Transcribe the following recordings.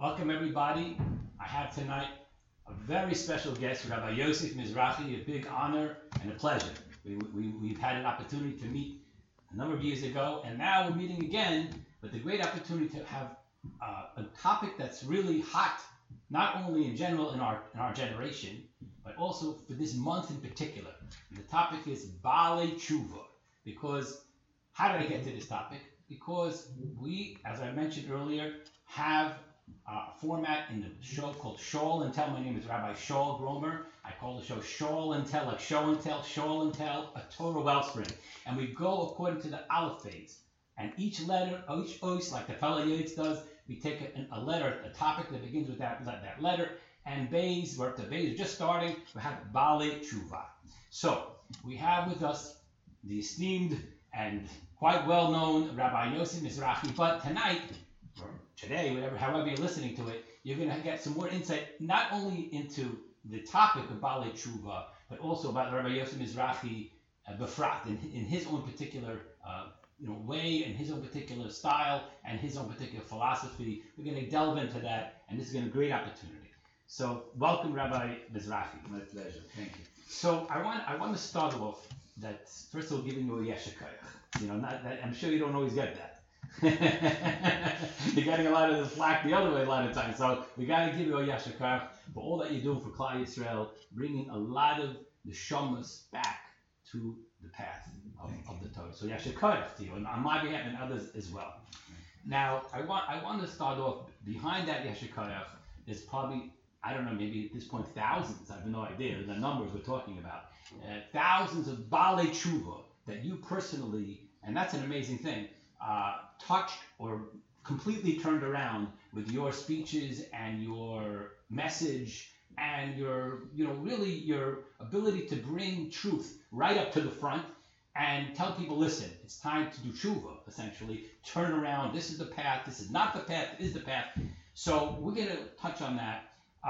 Welcome everybody. I have tonight a very special guest, Rabbi Yosef Mizrahi, a big honor and a pleasure. We've had an opportunity to meet a number of years ago, and now we're meeting again, but the great opportunity to have a topic that's really hot, not only in general in our generation, but also for this month in particular. And the topic is Baalei Tshuva. Because, how did I get to this topic? Because we, as I mentioned earlier, have a format in the show called Shaul and Tell. My name is Rabbi Shaul Gromer. I call the show Shaul and Tell, like show and tell, Shaul and Tell, a Torah wellspring. And we go according to the Aleph phase. And each letter, each ois, like the fellow Yates does, we take a letter, a topic that begins with that letter. And Beis, we're up to Beis, just starting, we have Baalei Tshuva. So, we have with us the esteemed and quite well-known Rabbi Yosef Mizrahi. But tonight, or today, however you're listening to it, you're going to get some more insight, not only into the topic of Baalei Tshuva, but also about Rabbi Yosef Mizrahi Befrat, in his own particular way, and his own particular style, and his own particular philosophy. We're going to delve into that, and this is going to be a great opportunity. So, welcome, Rabbi Mizrahi. My pleasure. Thank you. So, I want to start off that first of all, giving you a yeshikayach. Not that, I'm sure you don't always get that. You're getting a lot of the flack the other way a lot of times. So we got to give you a yeshikayach for all that you're doing for Klal Yisrael, bringing a lot of the shamas back to the path of the Torah. So yeshikayach to you, and on my behalf and others as well. Now, I want to start off behind that yeshikayach. There's probably, I don't know, maybe at this point thousands. I have no idea the numbers we're talking about. Thousands of Baalei Tshuva that you personally, and that's an amazing thing, touched or completely turned around with your speeches and your message and your ability to bring truth right up to the front and tell people, listen, it's time to do tshuva, essentially. Turn around. This is the path. This is not the path. This is the path. So we're going to touch on that.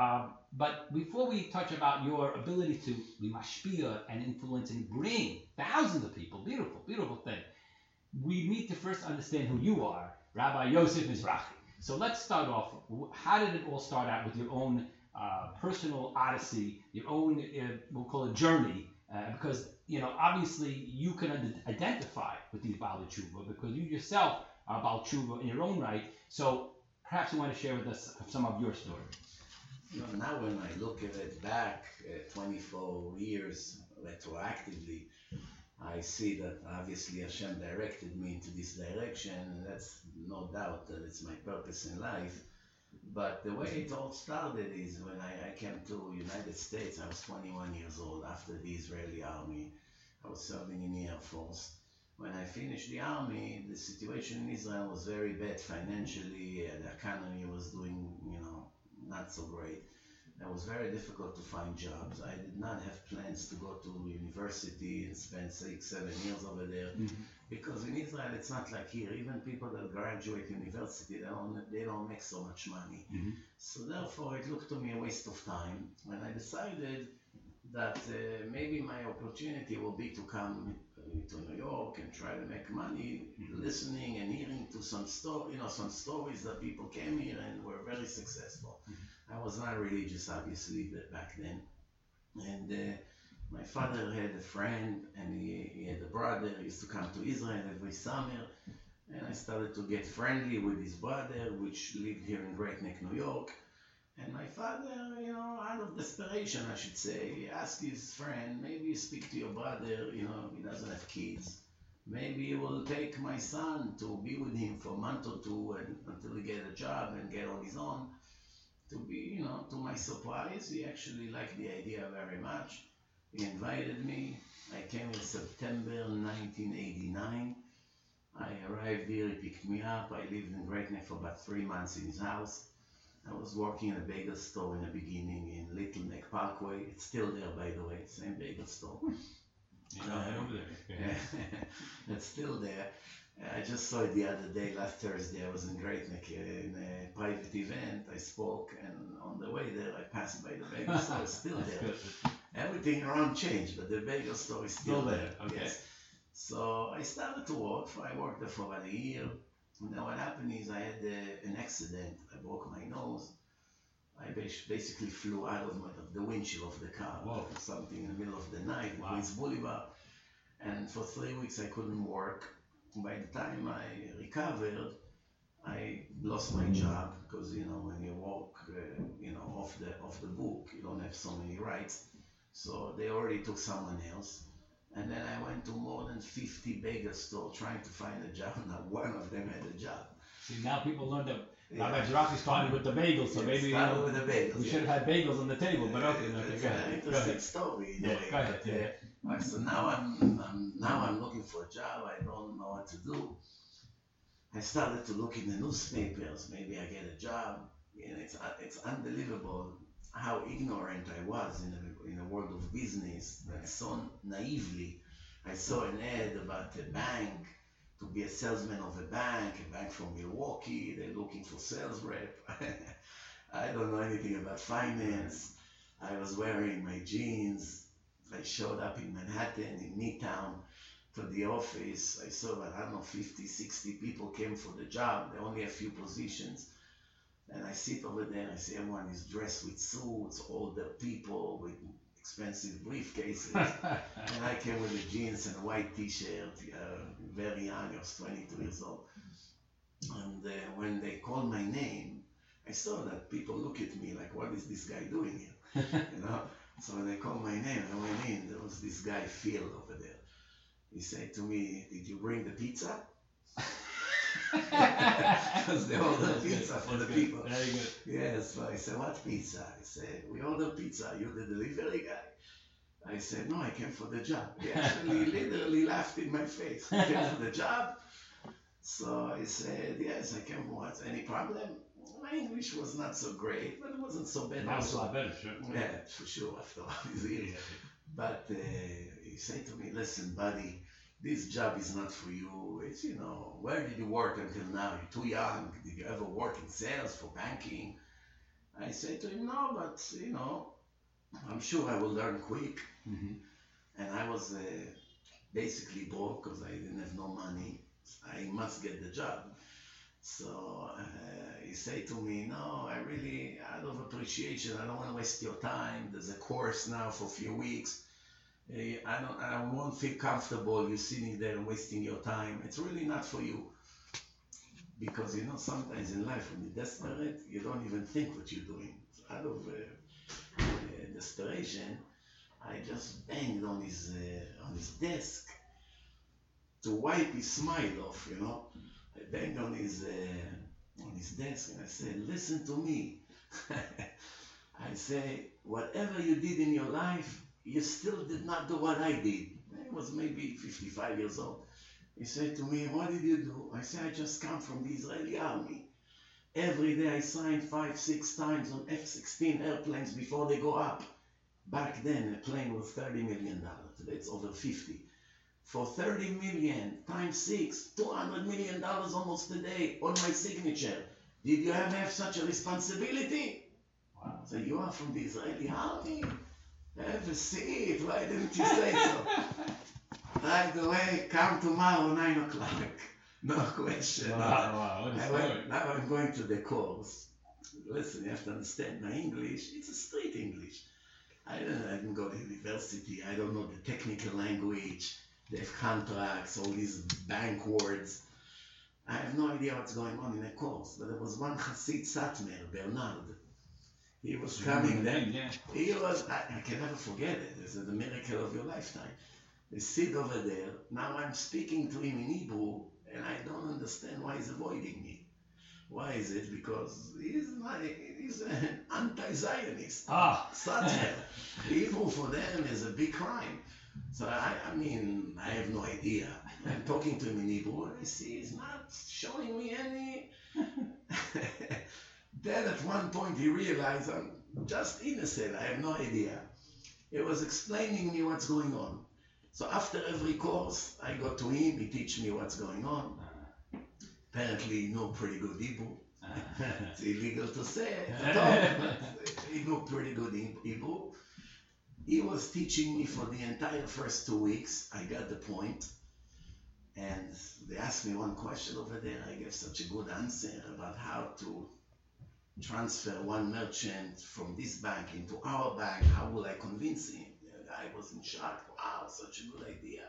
But before we touch about your ability to be mashpia and influence and bring thousands of people, beautiful, beautiful thing, we need to first understand who you are, Rabbi Yosef Mizrahi. So let's start off. How did it all start out with your own personal odyssey, your own, we'll call it journey? Because, obviously you can identify with these Baalei Tshuva because you yourself are Baal Tshuva in your own right. So perhaps you want to share with us some of your story. Now when I look at it back 24 years retroactively, I see that obviously Hashem directed me into this direction, and that's no doubt that it's my purpose in life. But the way it all started is when I came to United States. I was 21 years old after the Israeli army. I was serving in the Air Force. When I finished the army, the situation in Israel was very bad financially. The economy was doing, not so great. It was very difficult to find jobs. I did not have plans to go to university and spend 6-7 years over there, because in Israel it's not like here. Even people that graduate university, they don't make so much money. So therefore it looked to me a waste of time. When I decided that maybe my opportunity will be to come to New York and try to make money, listening and hearing to some stories that people came here and were very successful. I was not religious, obviously, back then. And my father had a friend, and he had a brother. He used to come to Israel every summer. And I started to get friendly with his brother, which lived here in Great Neck, New York. And my father, out of desperation, I should say, he asked his friend, maybe you speak to your brother, he doesn't have kids. Maybe he will take my son to be with him for a month or two until he get a job and get on his own. To my surprise, he actually liked the idea very much. He invited me. I came in September 1989. I arrived here, he picked me up. I lived in Great Neck for about 3 months in his house. I was working in a bagel store in the beginning in Little Neck Parkway. It's still there, by the way, same bagel store. Over there. It's still there. I just saw it the other day, last Thursday. I was in Great Neck in a private event. I spoke, and on the way there, I passed by the bagel store. It's still there. Everything around changed, but the bagel store is still there. Okay. Yes. So I started to work. I worked there for about a year. And then what happened is I had an accident. I broke my nose. basically flew out of the windshield of the car, Whoa. or something in the middle of the night, Wow. Queens Boulevard. And for 3 weeks I couldn't work. By the time I recovered, I lost my job because when you walk off the book, you don't have so many rights. So they already took someone else. And then I went to more than 50 bagel stores trying to find a job. Not one of them had a job. See, now people learn to. Yeah. Rabbi Zerafi started with the bagels, so Yeah, maybe started with the bagels. we should have had bagels on the table. But okay, It's go an ahead. Go interesting ahead. story. Yeah, go ahead. Yeah. Right, so now I'm looking for a job. I don't know what to do. I started to look in the newspapers. Maybe I get a job. And it's unbelievable how ignorant I was in the world of business. And so naively, I saw an ad about a bank, to be a salesman of a bank from Milwaukee. They're looking for sales rep. I don't know anything about finance. I was wearing my jeans. I showed up in Manhattan, in Midtown, to the office. I saw that, I don't know, 50, 60 people came for the job. There are only a few positions. And I sit over there, I see everyone is dressed with suits, older people with expensive briefcases. And I came with the jeans and a white t-shirt, very young, I was 22 years old. And when they called my name, I saw that people look at me like, what is this guy doing here? So when they called my name, I went in, there was this guy, Phil, over there. He said to me, did you bring the pizza? Because they order pizza for the people. Very good. Yes, so I said, what pizza? I said, we order pizza. Are you the delivery guy? I said, no, I came for the job. He actually literally laughed in my face. I came for the job. So I said, yes, I came for what? Any problem? My English was not so great, but it wasn't so bad. Now it's a lot better, sure. Yeah, for sure, after all these years. But he said to me, listen, buddy, this job is not for you. It's, where did you work until now? You're too young. Did you ever work in sales for banking? I said to him, no, but, I'm sure I will learn quick. Mm-hmm. And I was basically broke because I didn't have no money. I must get the job. So he said to me, no, I really, out of appreciation, I don't want to waste your time. There's a course now for a few weeks. I won't feel comfortable you sitting there and wasting your time. It's really not for you. Because, sometimes in life when you're desperate, you don't even think what you're doing. So out of desperation, I just banged on his desk to wipe his smile off, I banged on his desk and I said, listen to me. I say, whatever you did in your life, you still did not do what I did. I was maybe 55 years old. He said to me, what did you do? I said, I just come from the Israeli army. Every day I signed 5-6 times on F-16 airplanes before they go up. Back then, a plane was $30 million. Today it's over 50. For 30 million times 6, $200 million almost a day on my signature. Did you ever have such a responsibility? Wow. So you are from the Israeli army? Have a seat. Why didn't you say so? By the way, come tomorrow 9 o'clock. No question. Wow. What a story. Now I'm going to the course. Listen, you have to understand my English. It's a street English. I didn't go to university. I don't know the technical language. They have contracts, all these bank words. I have no idea what's going on in a course. But there was one Hasid Satmer, Bernard. He was coming there. Yeah. He was, I can never forget it. It's the miracle of your lifetime. They sit over there. Now I'm speaking to him in Hebrew, and I don't understand why he's avoiding me. Why is it? Because he's an anti-Zionist. Satmer. Hebrew for them is a big crime. So I have no idea. I'm talking to him in Hebrew, and I see he's not showing me any. Then at one point he realized I'm just innocent. I have no idea. He was explaining me what's going on. So after every course, I go to him. He teach me what's going on. Apparently, he know pretty good Hebrew. It's illegal to say it at all. He know pretty good Hebrew. He was teaching me for the entire first 2 weeks. I got the point. And they asked me one question over there. I gave such a good answer about how to transfer one merchant from this bank into our bank. How will I convince him? The guy was in shock. Wow, such a good idea.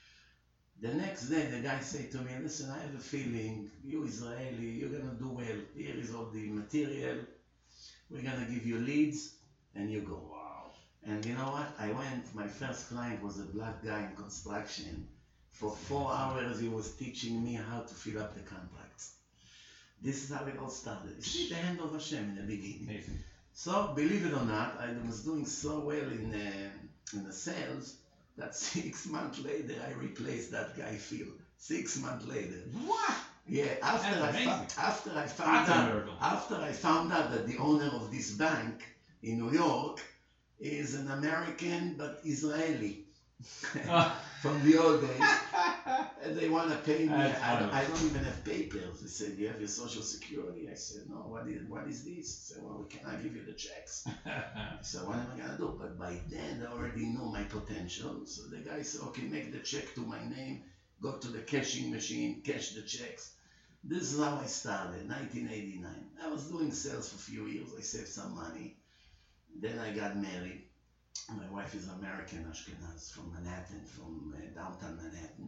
The next day, the guy said to me, listen, I have a feeling you Israeli, you're gonna do well. Here is all the material. We're gonna give you leads, and you go. Wow. And you know what? I went. My first client was a black guy in construction. For 4 hours, he was teaching me how to fill up the contracts. This is how it all started. You see the hand of Hashem in the beginning. Amazing. So, believe it or not, I was doing so well in the sales that 6 months later I replaced that guy Phil. 6 months later. What? Yeah, That's amazing. after I That's a miracle. found out that the owner of this bank in New York is an American but Israeli from the old days. And they want to pay me. That's I funny. don't even have papers. They said, you have your social security? I said, no, what is this? They said, well, we cannot give you the checks. I said, what am I going to do? But by then, they already knew my potential. So the guy said, okay, make the check to my name, go to the cashing machine, cash the checks. This is how I started, 1989. I was doing sales for a few years. I saved some money. Then I got married. My wife is American, Ashkenaz, from Manhattan, from downtown Manhattan.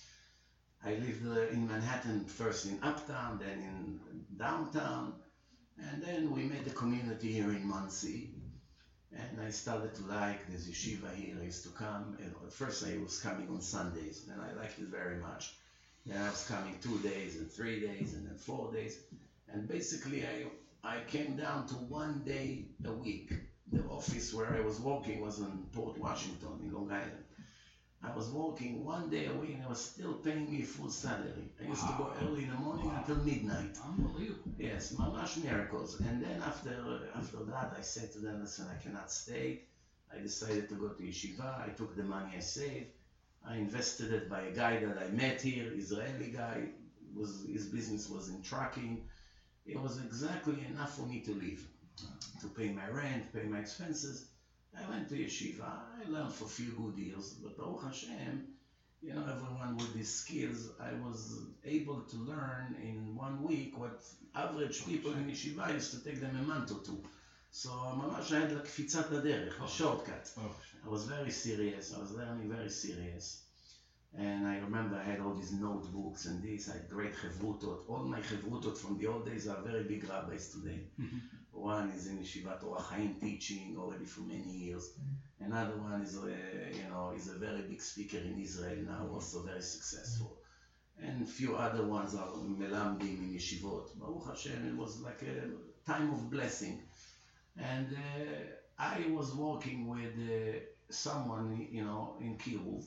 I lived in Manhattan, first in Uptown, then in downtown, and then we made a community here in Monsey. And I started to like this yeshiva here. I used to come. At first I was coming on Sundays, and I liked it very much. Then I was coming 2 days and 3 days and then 4 days. And basically I came down to 1 day a week. The office where I was working was in Port Washington in Long Island. I was working 1 day a week and they were still paying me full salary. I used to go early in the morning until midnight. Unbelievable. Yes, mamash miracles. And then after that, I said to them, listen, I cannot stay. I decided to go to yeshiva. I took the money I saved. I invested it by a guy that I met here, Israeli guy. His business was in trucking. It was exactly enough for me to live, to pay my rent, pay my expenses. I went to yeshiva. I learned for a few good years, but Baruch Hashem, you know, everyone with these skills, I was able to learn in 1 week what average people in yeshiva used to take them a month or two. So ממש היה לקפיצת הדרך, a shortcut. I was very serious. I was learning very serious. And I remember I had all these notebooks and this. I had great chevrutot. All my chevrutot from the old days are very big rabbis today. One is in Yeshivat Orach Chaim teaching already for many years. Another one is, is a very big speaker in Israel now, also very successful. And a few other ones are melamdim in yeshivot. Baruch Hashem, it was like a time of blessing. And I was working with someone, in Kiruv,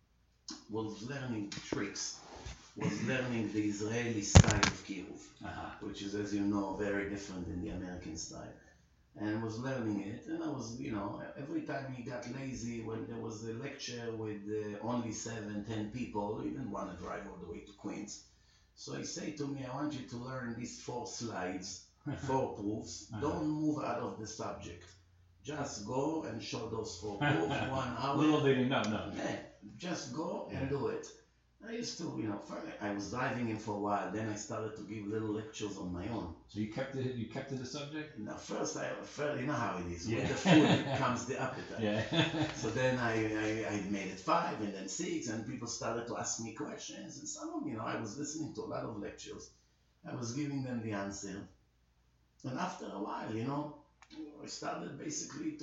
was learning tricks, was learning the Israeli style of Kiruv, which is, as you know, very different than the American style. And was learning it, and I was, every time he got lazy, when there was a lecture with only 7-10 people, he didn't want to drive all the way to Queens. So he said to me, I want you to learn these 4 slides, 4 proofs. Don't move out of the subject. Just go and show those 4 proofs, 1 hour. Little did he know, no. Yeah, just go and do it. I used to, I was driving him for a while, then I started to give little lectures on my own. So you kept it a subject? Now first, you know how it is. Yeah. With the food comes the appetite. Yeah. So then I made it 5 and then 6, and people started to ask me questions. And some of them, I was listening to a lot of lectures. I was giving them the answer. And after a while, I started basically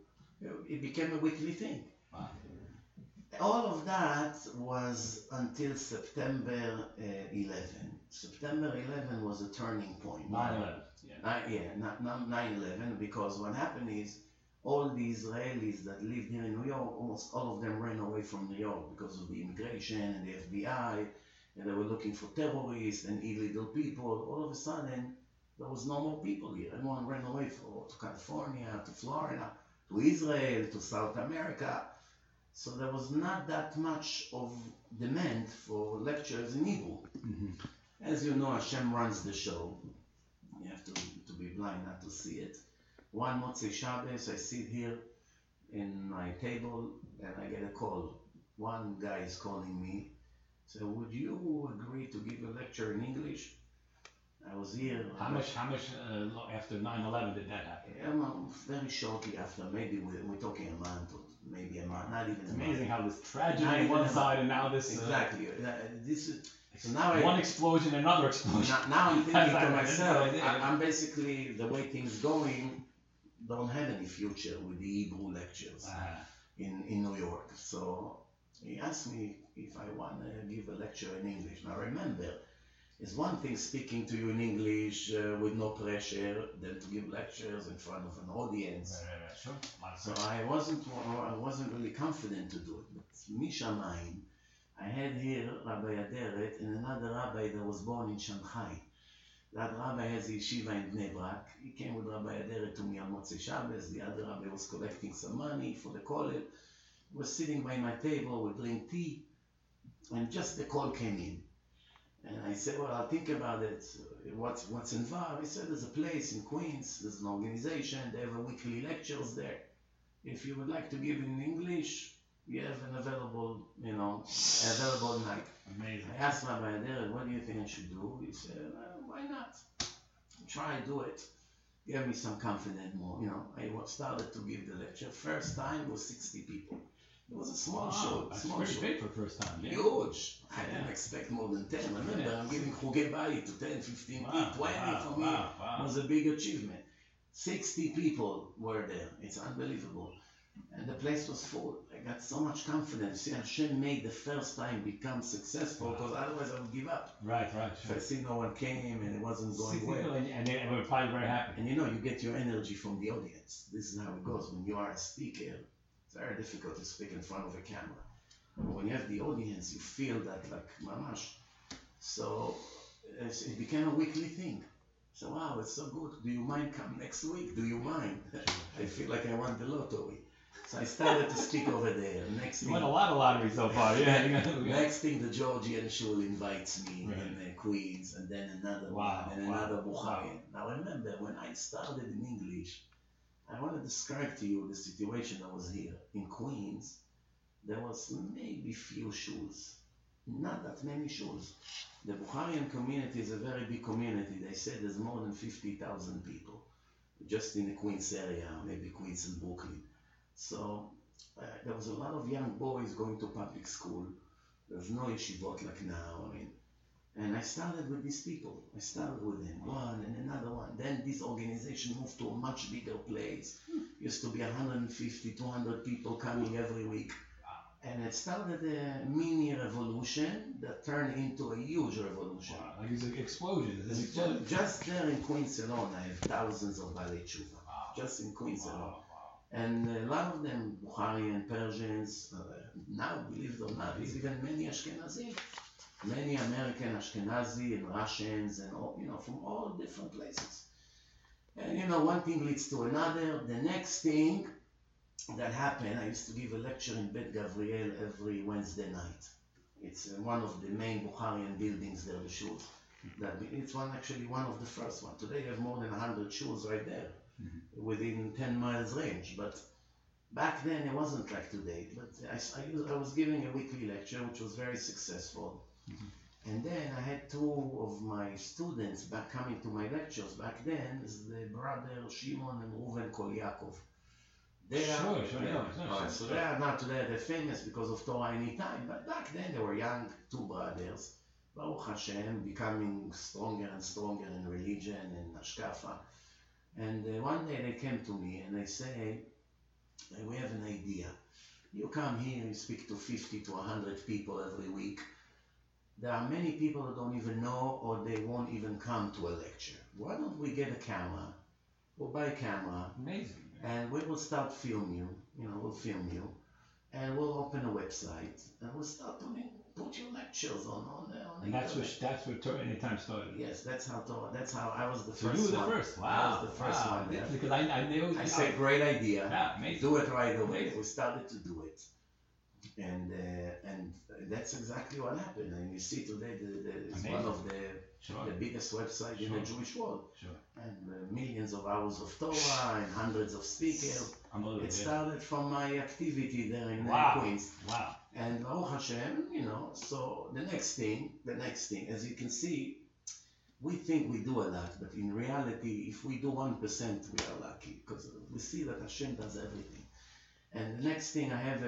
it became a weekly thing. Wow. All of that was until September 11. September 11 was a turning point. 9/11. Yeah. 9/11, because what happened is all the Israelis that lived here in New York, almost all of them ran away from New York because of the immigration and the FBI, and they were looking for terrorists and illegal people. All of a sudden, there was no more people here. Everyone ran away to California, to Florida, to Israel, to South America. So there was not that much of demand for lectures in Hebrew. Mm-hmm. As you know, Hashem runs the show. You have to be blind not to see it. One Motzei Shabbos, I sit here in my table and I get a call. One guy is calling me. So would you agree to give a lecture in English? I was here. How much after 9/11 did that happen? Very shortly after, maybe we're talking a month or maybe a month, not even It's a amazing month. how this tragedy Not on even one a side month. and now this Exactly. This is so now one explosion, another explosion. now I'm thinking to I myself, didn't know. I'm basically the way things going don't have any future with the Hebrew lectures in New York. So he asked me if I want to give a lecture in English. Now remember, it's one thing speaking to you in English with no pressure than to give lectures in front of an audience. Sure. So I wasn't really confident to do it. But Mishamayim, I had here Rabbi Aderet and another rabbi that was born in Shanghai. That rabbi has a yeshiva in Bnei Brak. He came with Rabbi Aderet to me on Motzei Shabbos. The other rabbi was collecting some money for the kollel. He was sitting by my table, we drink tea, and just the call came in. And I said, well, I'll think about it. What's involved? He said, there's a place in Queens, there's an organization, they have a weekly lectures there. If you would like to give in English, you have an available night. Amazing. I asked Rabbi Aderet, what do you think I should do? He said, why not? Try, do it. Gave me some confidence more. I started to give the lecture. First time was 60 people. It was a small show. That's small pretty show. big for first time. Yeah. Huge. I didn't expect more than 10. Remember, I'm giving Chugei Bayit to 10, 15, 20 for me. It was a big achievement. 60 people were there. It's unbelievable. And the place was full. I got so much confidence. See, Hashem made the first time become successful because otherwise I would give up. Right. If I see no one came and it wasn't going 60 well. people and they were probably very happy. And you get your energy from the audience. This is how it goes. When you are a speaker, it's very difficult to speak in front of a camera. But when you have the audience, you feel that like mamash. So it became a weekly thing. So wow, it's so good. Do you mind come next week? Do you mind? I feel like I won the lottery. So I started to speak over there. Next You thing, won a lot of lottery so far. Yeah. next thing, the Georgian shul invites me in Queens, and then another one, and another Bukharian. Now remember, when I started in English, I want to describe to you the situation that was here. In Queens, there was maybe few shuls, not that many shuls. The Bukharian community is a very big community. They say there's more than 50,000 people, just in the Queens area, maybe Queens and Brooklyn. So there was a lot of young boys going to public school. There's no yeshivot like now. And I started with these people. I started with them, one and another one. Then this organization moved to a much bigger place. Used to be 150, 200 people coming every week. And it started a mini revolution that turned into a huge revolution. Wow, like it's an explosion. Just there in Queens alone, I have thousands of Balei Tshuva. Just in Queens alone. And a lot of them, Bukharian, Persians, now, believe it or not, there's even many Ashkenazim. Many American Ashkenazi and Russians and all, from all different places. And one thing leads to another. The next thing that happened, I used to give a lecture in Bet Gavriel every Wednesday night. It's one of the main Bukharian buildings there, the shuls. It's one of the first ones. Today you have more than 100 shuls right there, within 10 miles range. But back then it wasn't like today. But I was giving a weekly lecture, which was very successful. And then I had two of my students coming to my lectures. Back then, is the brother Shimon and Reuven Kolyakov. So they are not today, they're famous because of Torah Anytime, but back then they were young, two brothers, Baruch Hashem, becoming stronger and stronger in religion and Ashkafa. And one day they came to me and they say, we have an idea. You come here, you speak to 50 to 100 people every week. There are many people that don't even know or they won't even come to a lecture. Why don't we get a camera? We'll buy a camera. Amazing. And we will start film you, we'll film you, and we'll open a website, and we'll start put your lectures on and that's what Torah Anytime started. Yes, that's how I was the So first you were the one. first. Wow. I was the first one there. Because I knew. I said, great idea. Yeah, amazing. Do it right away. We started to do it. And that's exactly what happened. And you see today, it's one of the biggest websites in the Jewish world. Sure. And millions of hours of Torah and hundreds of speakers. It started from my activity there in Queens. Wow. And Baruch Hashem, so the next thing, as you can see, we think we do a lot, but in reality, if we do 1%, we are lucky because we see that Hashem does everything. And the next thing, I have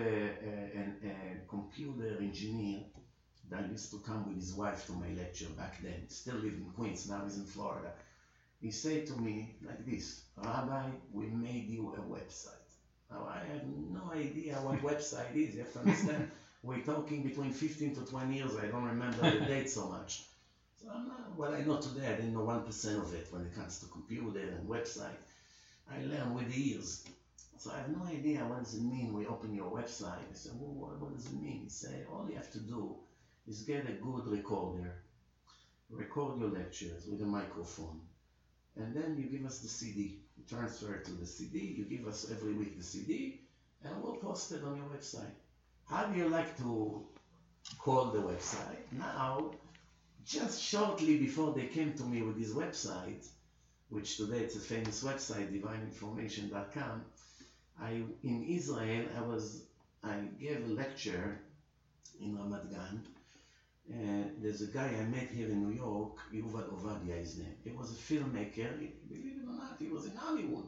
a computer engineer that used to come with his wife to my lecture back then. He still lived in Queens, now he's in Florida. He said to me like this, Rabbi, we made you a website. Now, I have no idea what website is. You have to understand, we're talking between 15 to 20 years. I don't remember the date so much. So I'm not, what I know today, I didn't know 1% of it when it comes to computer and website. I learned with the years. So I have no idea what does it mean we open your website. I said, well, what does it mean? He said, all you have to do is get a good recorder, record your lectures with a microphone, and then you give us the CD. You transfer it to the CD, you give us every week the CD, and we'll post it on your website. How do you like to call the website? Now, just shortly before they came to me with this website, which today it's a famous website, divineinformation.com, in Israel, I gave a lecture in Ramat Gan. There's a guy I met here in New York, Yuval Ovadia, his name. He was a filmmaker. Believe it or not, he was in Hollywood.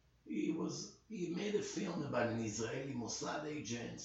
He made a film about an Israeli Mossad agent,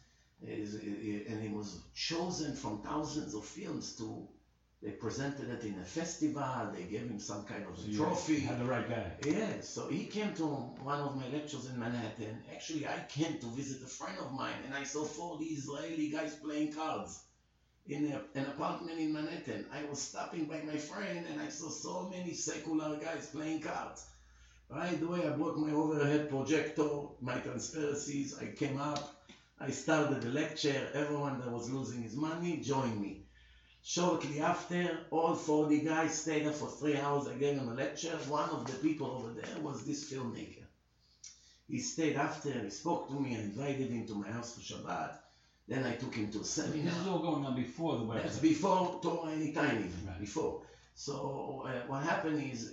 and he was chosen from thousands of films they presented it in a festival, they gave him some kind of trophy. You had the right guy. Yeah, so he came to one of my lectures in Manhattan. Actually, I came to visit a friend of mine, and I saw 40 Israeli guys playing cards in an apartment in Manhattan. I was stopping by my friend, and I saw so many secular guys playing cards. Right away, I brought my overhead projector, my transparencies. I came up, I started the lecture. Everyone that was losing his money joined me. Shortly after, all 40 guys stayed there for 3 hours. I gave them a lecture. One of the people over there was this filmmaker. He stayed after, he spoke to me, I invited him to my house for Shabbat. Then I took him to a seminar. This is all going on before the website. That's before Torah Anytime even, right. Before. So what happened is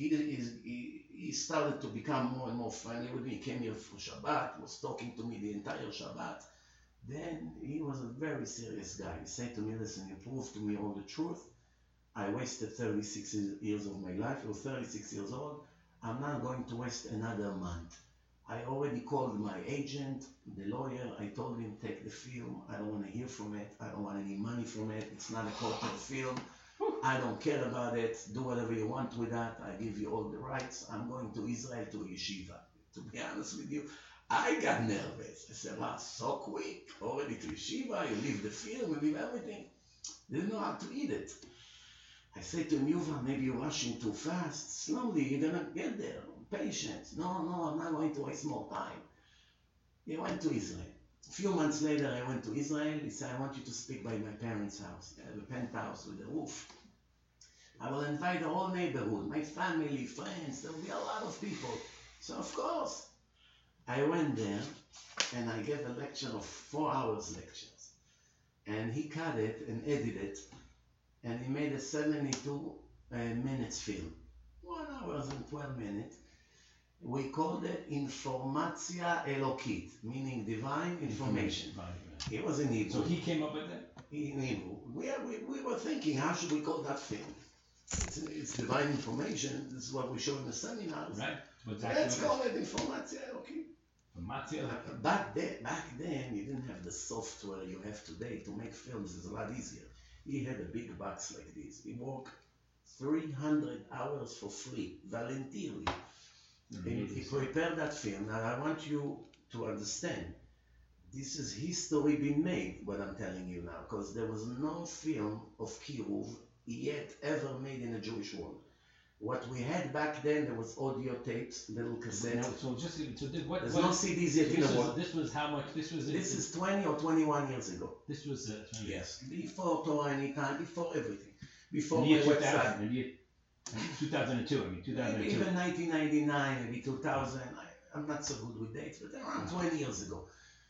he started to become more and more friendly with me. He came here for Shabbat, was talking to me the entire Shabbat. Then he was a very serious guy. He said to me, listen, you proved to me all the truth. I wasted 36 years of my life. I was 36 years old. I'm not going to waste another month. I already called my agent, the lawyer. I told him, take the film. I don't want to hear from it. I don't want any money from it. It's not a corporate film. I don't care about it. Do whatever you want with that. I give you all the rights. I'm going to Israel to a yeshiva. To be honest with you, I got nervous. I said, wow, so quick, already to yeshiva, you leave the film, you leave everything. Didn't know how to eat it. I said to him, Yuval, maybe you're rushing too fast. Slowly, you're going to get there. Patience. No, I'm not going to waste more time. He went to Israel. A few months later, I went to Israel. He said, I want you to speak by my parents' house. They have a penthouse with a roof. I will invite the whole neighborhood, my family, friends. There will be a lot of people. So, of course, I went there and I gave a lecture of 4 hours lectures. And he cut it and edited it. And he made a 72 minutes film. 1 hour and 12 minutes. We called it Informatia Elokit, meaning divine information. It was in Hebrew. So he came up with that? In Hebrew. We were thinking, how should we call that film? It's divine information. This is what we show in the seminars. Right. Let's call it Informatia Elokit. Back then, you didn't have the software you have today to make films. It's a lot easier. He had a big box like this. He worked 300 hours for free, voluntarily. He prepared that film. Now I want you to understand, this is history being made, what I'm telling you now, because there was no film of Kiruv yet ever made in the Jewish world. What we had back then, there was audio tapes, little cassettes. There's no CDs yet in the world. This was how much? This is 20 or 21 years ago. This was 20 yes, before Torah Anytime, before everything, before my website. 2002, Maybe even 1999, maybe 2000. I'm not so good with dates, but around 20 years ago.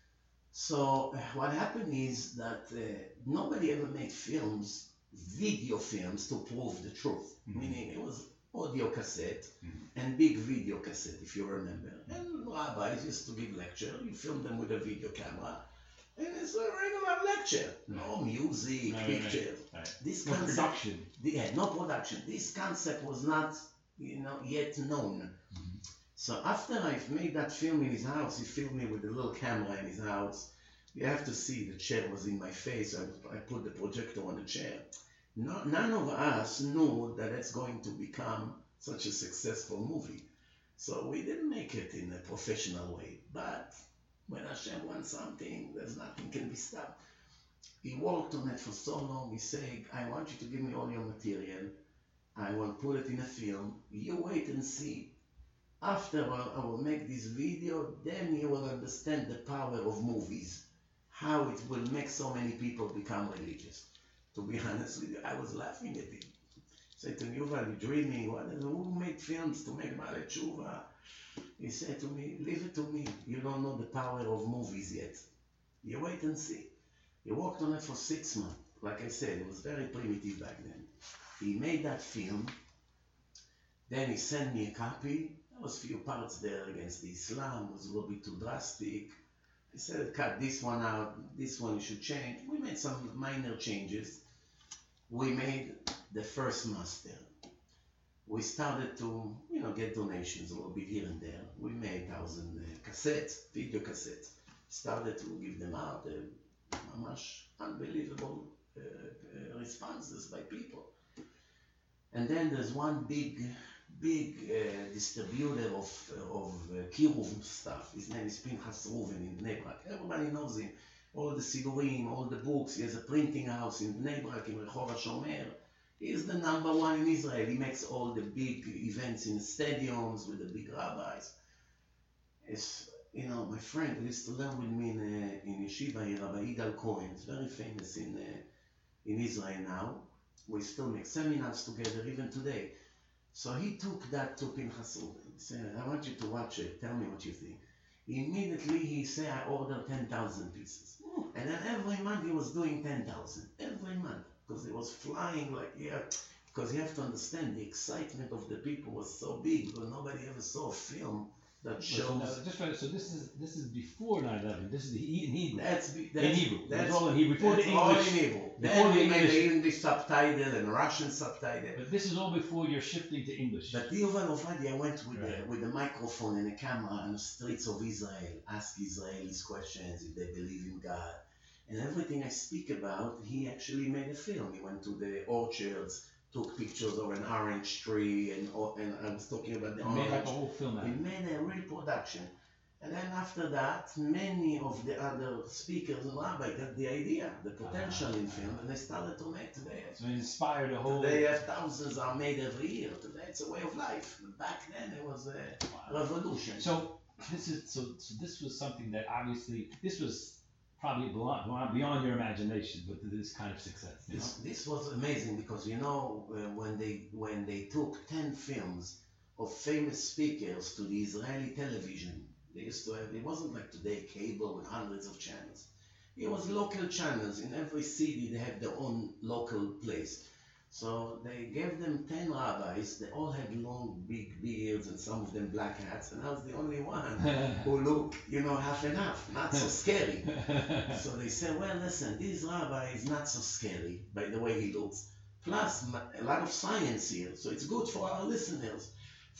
So what happened is that nobody ever made films, video films, to prove the truth. Meaning it was audio cassette and big video cassette, if you remember. And rabbis used to give lecture. You film them with a video camera, And it's a regular lecture. No music, pictures. Right. This No concept, production. yeah, no production. This concept was not, yet known. So after I've made that film in his house, he filmed me with a little camera in his house. You have to see the chair was in my face. I put the projector on the chair. None of us knew that it's going to become such a successful movie. So we didn't make it in a professional way. But when Hashem wants something, there's nothing can be stopped. He worked on it for so long. He said, I want you to give me all your material. I will put it in a film. You wait and see. After I will make this video, then you will understand the power of movies. How it will make so many people become religious. To be honest with you, I was laughing at him. Said to me, Yuval, you're dreaming. Who made films to make Baalei Tshuva? He said to me, leave it to me. You don't know the power of movies yet. You wait and see. He worked on it for 6 months. Like I said, it was very primitive back then. He made that film. Then he sent me a copy. There was a few parts there against the Islam. It was a little bit too drastic. He said, cut this one out. This one you should change. We made some minor changes. We made the first master. We started to, get donations a little bit here and there. We made 1,000 cassettes, video cassettes. Started to give them out. Much unbelievable responses by people. And then there's one big distributor of Kiruv stuff. His name is Pinchas Reuven in Bnei Brak. Everybody knows him. All the Sidurim, all the books. He has a printing house in Bnei Brak, in Rehov HaShomer. He is the number one in Israel. He makes all the big events in stadiums with the big rabbis. It's, my friend who used to learn with me in Yeshiva here, Rabbi Yigal Cohen. He's very famous in Israel now. We still make seminars together even today. So he took that to Pinchas Reuven. He said, I want you to watch it. Tell me what you think. Immediately he said, I ordered 10,000 pieces. And then every month he was doing 10,000. Every month. Because it was flying like, because you have to understand the excitement of the people was so big because nobody ever saw a film that shows. So this is before 9/11. This is in Hebrew. That's in Hebrew. That's all in Hebrew. Before the English. All in Hebrew. Then we made the English subtitle and Russian subtitle. But this is all before you're shifting to English. But Yuval Ovadia went with a microphone and a camera on the streets of Israel, ask Israelis questions if they believe in God. And everything I speak about, he actually made a film. He went to the orchards, took pictures of an orange tree, and I was talking about the orange. Made like a whole film out of He it. made a real production. And then after that, many of the other speakers and rabbis got the idea, the potential in film, and they started to make today. So it inspired a whole. Today, thousands are made every year. Today, it's a way of life. But back then, it was a revolution. So this was something that obviously this was probably beyond your imagination, but this kind of success. This was amazing because when they took 10 films of famous speakers to the Israeli television. They used to have, it wasn't like today, cable with hundreds of channels. It was local channels. In every city, they have their own local place. So they gave them 10 rabbis. They all had long, big beards and some of them black hats. And I was the only one who looked, half and half, not so scary. So they said, well, listen, this rabbi is not so scary by the way he looks. Plus, a lot of science here. So it's good for our listeners.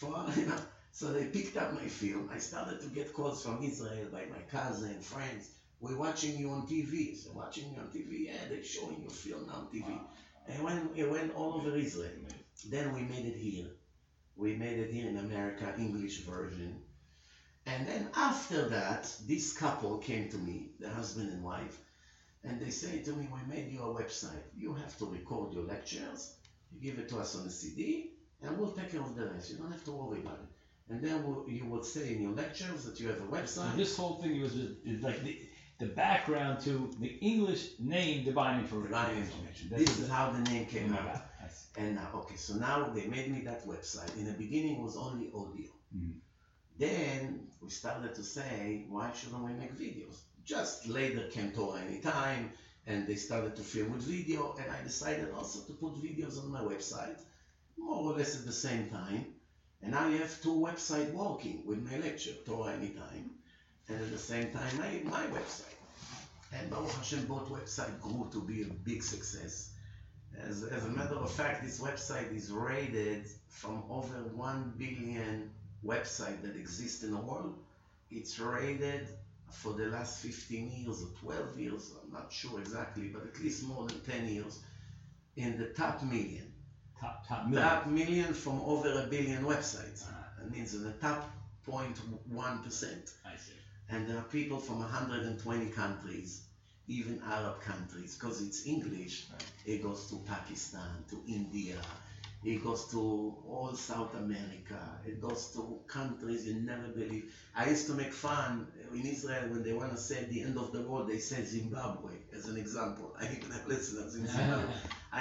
So they picked up my film. I started to get calls from Israel by my cousin, friends. We're watching you on TV. So watching me on TV? Yeah, they're showing your film on TV. Wow. And it went all over Israel. Then we made it here. We made it here in America, English version. And then after that, this couple came to me, the husband and wife, and they say to me, we made you a website. You have to record your lectures. You give it to us on a CD, and we'll take care of the rest. You don't have to worry about it. And then you will say in your lectures that you have a website. So this whole thing is like the background to the English name Divine Information. This is how the name came out. And now, so now they made me that website. In the beginning, it was only audio. Mm-hmm. Then we started to say, why shouldn't we make videos? Just later came Torah Anytime, and they started to film with video, and I decided also to put videos on my website, more or less at the same time. And now you have 2 websites working with my lecture, Torah Anytime, and at the same time my website. And Baruch Hashem, both website grew to be a big success. As a matter of fact, this website is rated from over 1 billion websites that exist in the world. It's rated for the last 15 years or 12 years, I'm not sure exactly, but at least more than 10 years, in the top million. Top million. Top million from over 1 billion websites. That means in the top 0.1%. I see. And there are people from 120 countries, even Arab countries, because it's English. Right. It goes to Pakistan, to India, it goes to all South America, it goes to countries you never believe. I used to make fun in Israel when they want to say the end of the world, they say Zimbabwe as an example. I even have listeners in Zimbabwe.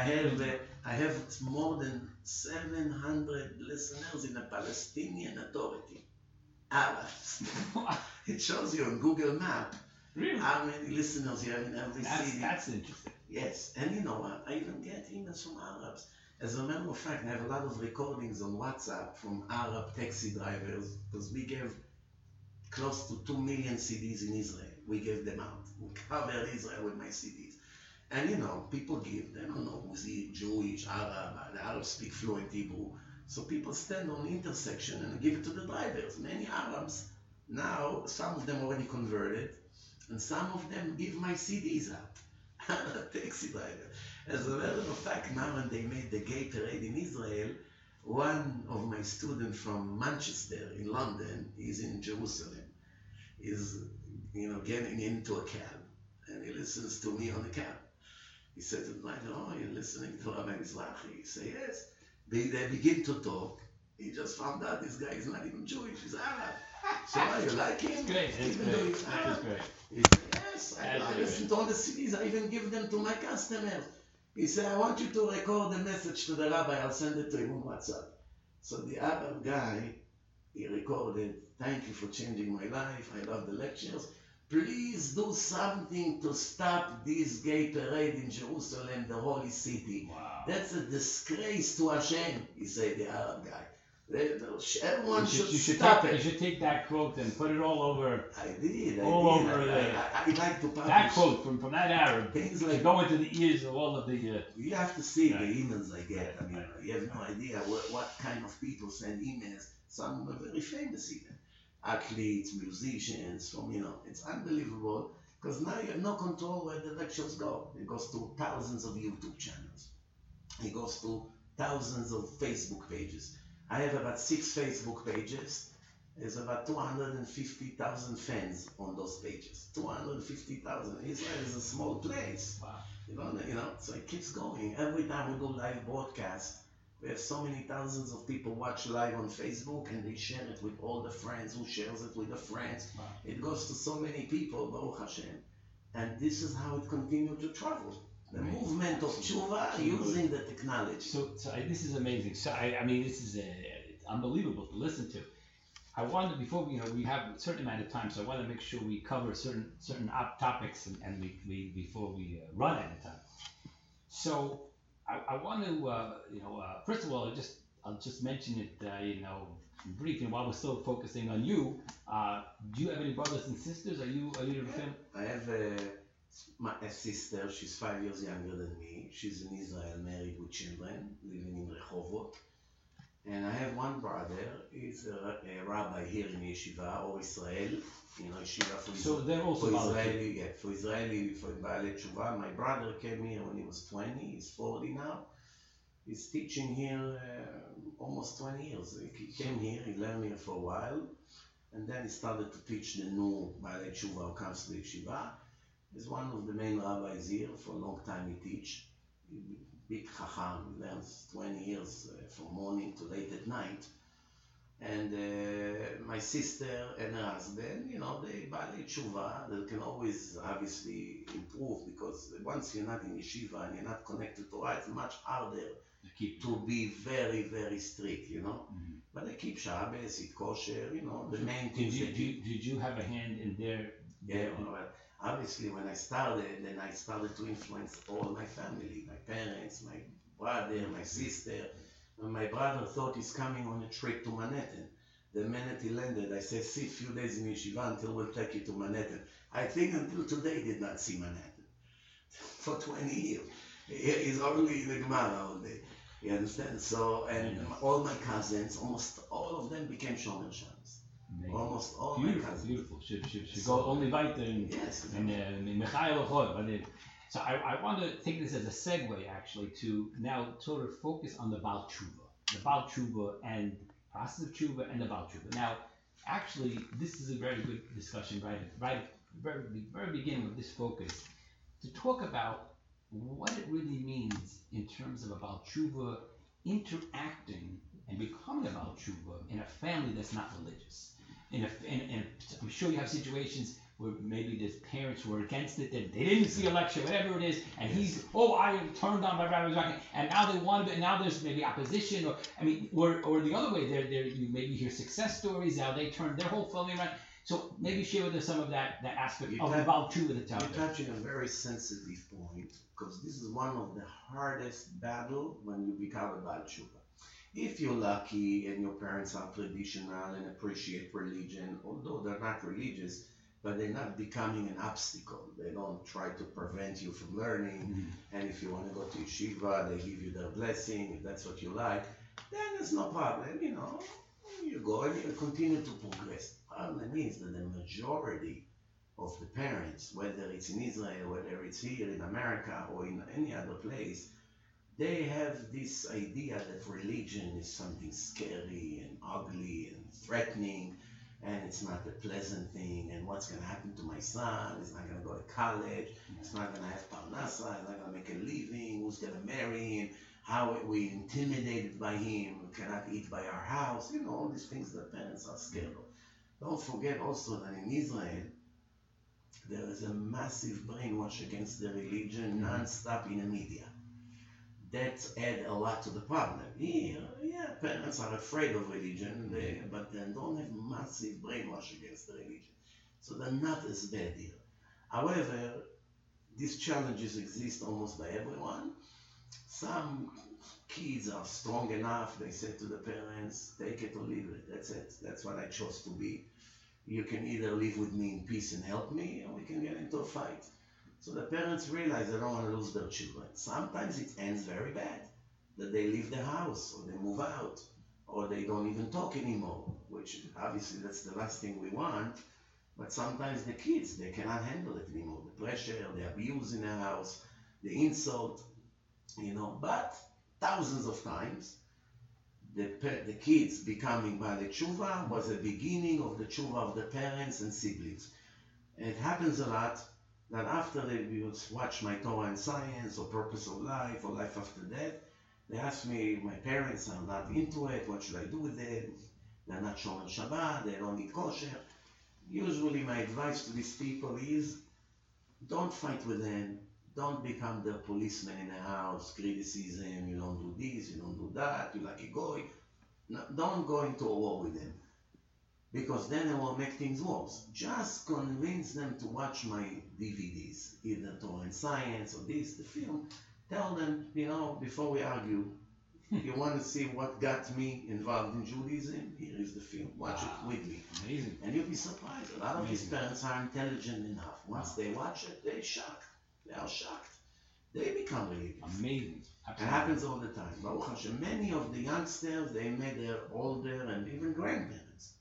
I have more than 700 listeners in the Palestinian Authority, Arabs. It shows you on Google Map. Really? How many listeners you have in every city? That's interesting. Yes, and you know what? I even get emails from Arabs. As a matter of fact, I have a lot of recordings on WhatsApp from Arab taxi drivers because we gave close to 2 million CDs in Israel. We gave them out. We covered Israel with my CDs. And you know, people give, they don't know who's he, Jewish, Arab, the Arabs speak fluent Hebrew. So people stand on the intersection and give it to the drivers. Many Arabs, now, some of them already converted, and some of them give my CDs out. Taxi driver. As a matter of fact, now when they made the gay parade in Israel, one of my students from Manchester in London is in Jerusalem, is getting into a cab, and he listens to me on the cab. He said to the driver, "Oh, you're listening to Rabbi Mizrahi?" He said, "Yes." They begin to talk. He just found out this guy is not even Jewish, he's Arab. So you like him? It's great. It's Even great. though he's That Arab? is great. He said, "Yes, I That's listen to all the CDs. I even give them to my customers." He said, "I want you to record a message to the rabbi. I'll send it to him on WhatsApp." So the Arab guy, he recorded, "Thank you for changing my life. I love the lectures. Please do something to stop this gay parade in Jerusalem, the holy city. Wow. That's a disgrace to Hashem," he said, the Arab guy. Everyone should You stop it. You should take that quote and put it all over. I did. I like to publish That quote from that Arab things to like go into the ears of all of the. You have to see Right. the emails I get. I mean, Right. you have no idea what kind of people send emails. Some are very famous even. Athletes, musicians, it's unbelievable because now you have no control where the lectures go. It goes to thousands of YouTube channels. It goes to thousands of Facebook pages. I have about 6 Facebook pages. There's about 250,000 fans on those pages. 250,000. Israel is a small place. Wow. So it keeps going. Every time we do live broadcast, we have so many thousands of people watch live on Facebook and they share it with all the friends who shares it with the friends. Wow. It goes to so many people, Baruch Hashem. And this is how it continues to travel. The Amazing. movement of tshuva using the technology. This is amazing. So I mean, this is it's unbelievable to listen to. I wanted before we have a certain amount of time, so I want to make sure we cover certain topics and we before we run out of time. So I want to first of all I'll just mention it briefly while we're still focusing on you. Do you have any brothers and sisters? Are you the family? I have a sister. She's 5 years younger than me. She's in Israel, married with children, living in Rehovot. And I have one brother. He's a rabbi here in Yeshiva or Israel. Yeshiva for So they're also for Israeli, for Baalei Tshuva. My brother came here when he was 20. He's 40 now. He's teaching here almost 20 years. He came here, he learned here for a while, and then he started to teach the new Baalei Tshuva who comes to Yeshiva. He's one of the main rabbis here. For a long time he teach. Big chacham, he learns 20 years from morning to late at night. And my sister and her husband, they Baalei Tshuva. They can always obviously improve because once you're not in yeshiva and you're not connected to Torah, it's much harder to be very, very strict, Mm-hmm. But they keep Shabbos, eat kosher, the main Did things you they do. did you have a hand in their? Yeah, well, obviously when I started, then I started to influence all my family, my parents, my brother, my sister. When my brother thought he's coming on a trip to Manhattan, The minute he landed, I said, sit a few days in yeshiva until we'll take you to Manhattan. I think until today he did not see Manhattan for 20 years. He's only in the Gemara all day. You understand? So, and all my cousins, almost all of them became Shomer Shams. Almost all beautiful, my cousins. Beautiful. Should go only weiter and Michael Ochor. So I want to take this as a segue actually to now sort of focus on the Baal Tshuva and process of Tshuva and the Baal Tshuva. Now, actually, this is a very good discussion right at the very beginning of this focus to talk about what it really means in terms of a Baal Tshuva interacting and becoming a Baal Tshuva in a family that's not religious. And I'm sure you have situations where maybe there's parents who are against it, they didn't see a lecture, whatever it is, and he's, I am turned on by Rabbi Zaki, and now they want it, and now there's maybe opposition, or the other way, you maybe hear success stories, now they turn their whole family around. So maybe share with us some of that aspect of the Baal Tshuva that's out there. You're touching a very sensitive point, because this is one of the hardest battles when you become a Baal Tshuva. If you're lucky and your parents are traditional and appreciate religion, although they're not religious, but they're not becoming an obstacle. They don't try to prevent you from learning. And if you want to go to yeshiva, they give you their blessing. If that's what you like, then there's no problem. You go and you continue to progress. The problem is that the majority of the parents, whether it's in Israel, whether it's here in America or in any other place, they have this idea that religion is something scary and ugly and threatening, and it's not a pleasant thing, and what's going to happen to my son? He's not going to go to college, he's not going to have parnasa, he's not going to make a living, who's going to marry him, how are we intimidated by him, we cannot eat by our house, all these things that parents are scared of. Don't forget also that in Israel, there is a massive brainwash against the religion non-stop in the media. That adds a lot to the problem. Here, parents are afraid of religion, but they don't have massive brainwash against the religion. So they're not as bad here. However, these challenges exist almost by everyone. Some kids are strong enough, they say to the parents, take it or leave it, that's it. That's what I chose to be. You can either live with me in peace and help me, or we can get into a fight. So the parents realize they don't want to lose their children. Sometimes it ends very bad, that they leave the house, or they move out, or they don't even talk anymore, which obviously that's the last thing we want. But sometimes the kids, they cannot handle it anymore. The pressure, the abuse in the house, the insult, but thousands of times, the kids becoming Baalei Tshuva was the beginning of the Tshuva of the parents and siblings. And it happens a lot that after they watch my Torah and Science or Purpose of Life or Life After Death, they ask me, my parents are not into it, what should I do with it? They're not Shomer Shabbat, they don't eat kosher. Usually my advice to these people is, don't fight with them, don't become their policeman in the house, criticism, you don't do this, you don't do that, you like a goy. No, don't go into a war with them, because then it will make things worse. Just convince them to watch my DVDs, either Torah and Science or the film. Tell them, before we argue, you want to see what got me involved in Judaism? Here is the film. Watch it with me. Amazing. And you'll be surprised. A lot of these parents are intelligent enough. Once they watch it, they're shocked. They are shocked. They become religious. Amazing. It happens all the time. Baruch Hashem, many of the youngsters, they made their older and even grandparents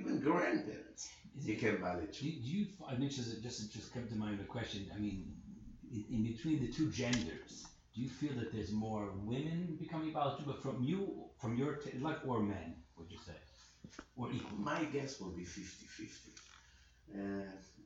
became Baalei Tshuva. I mentioned it just came to mind a question. I mean, in between the two genders, do you feel that there's more women becoming Baalei Tshuva from your or men? Would you say, or equal? My guess will be 50-50.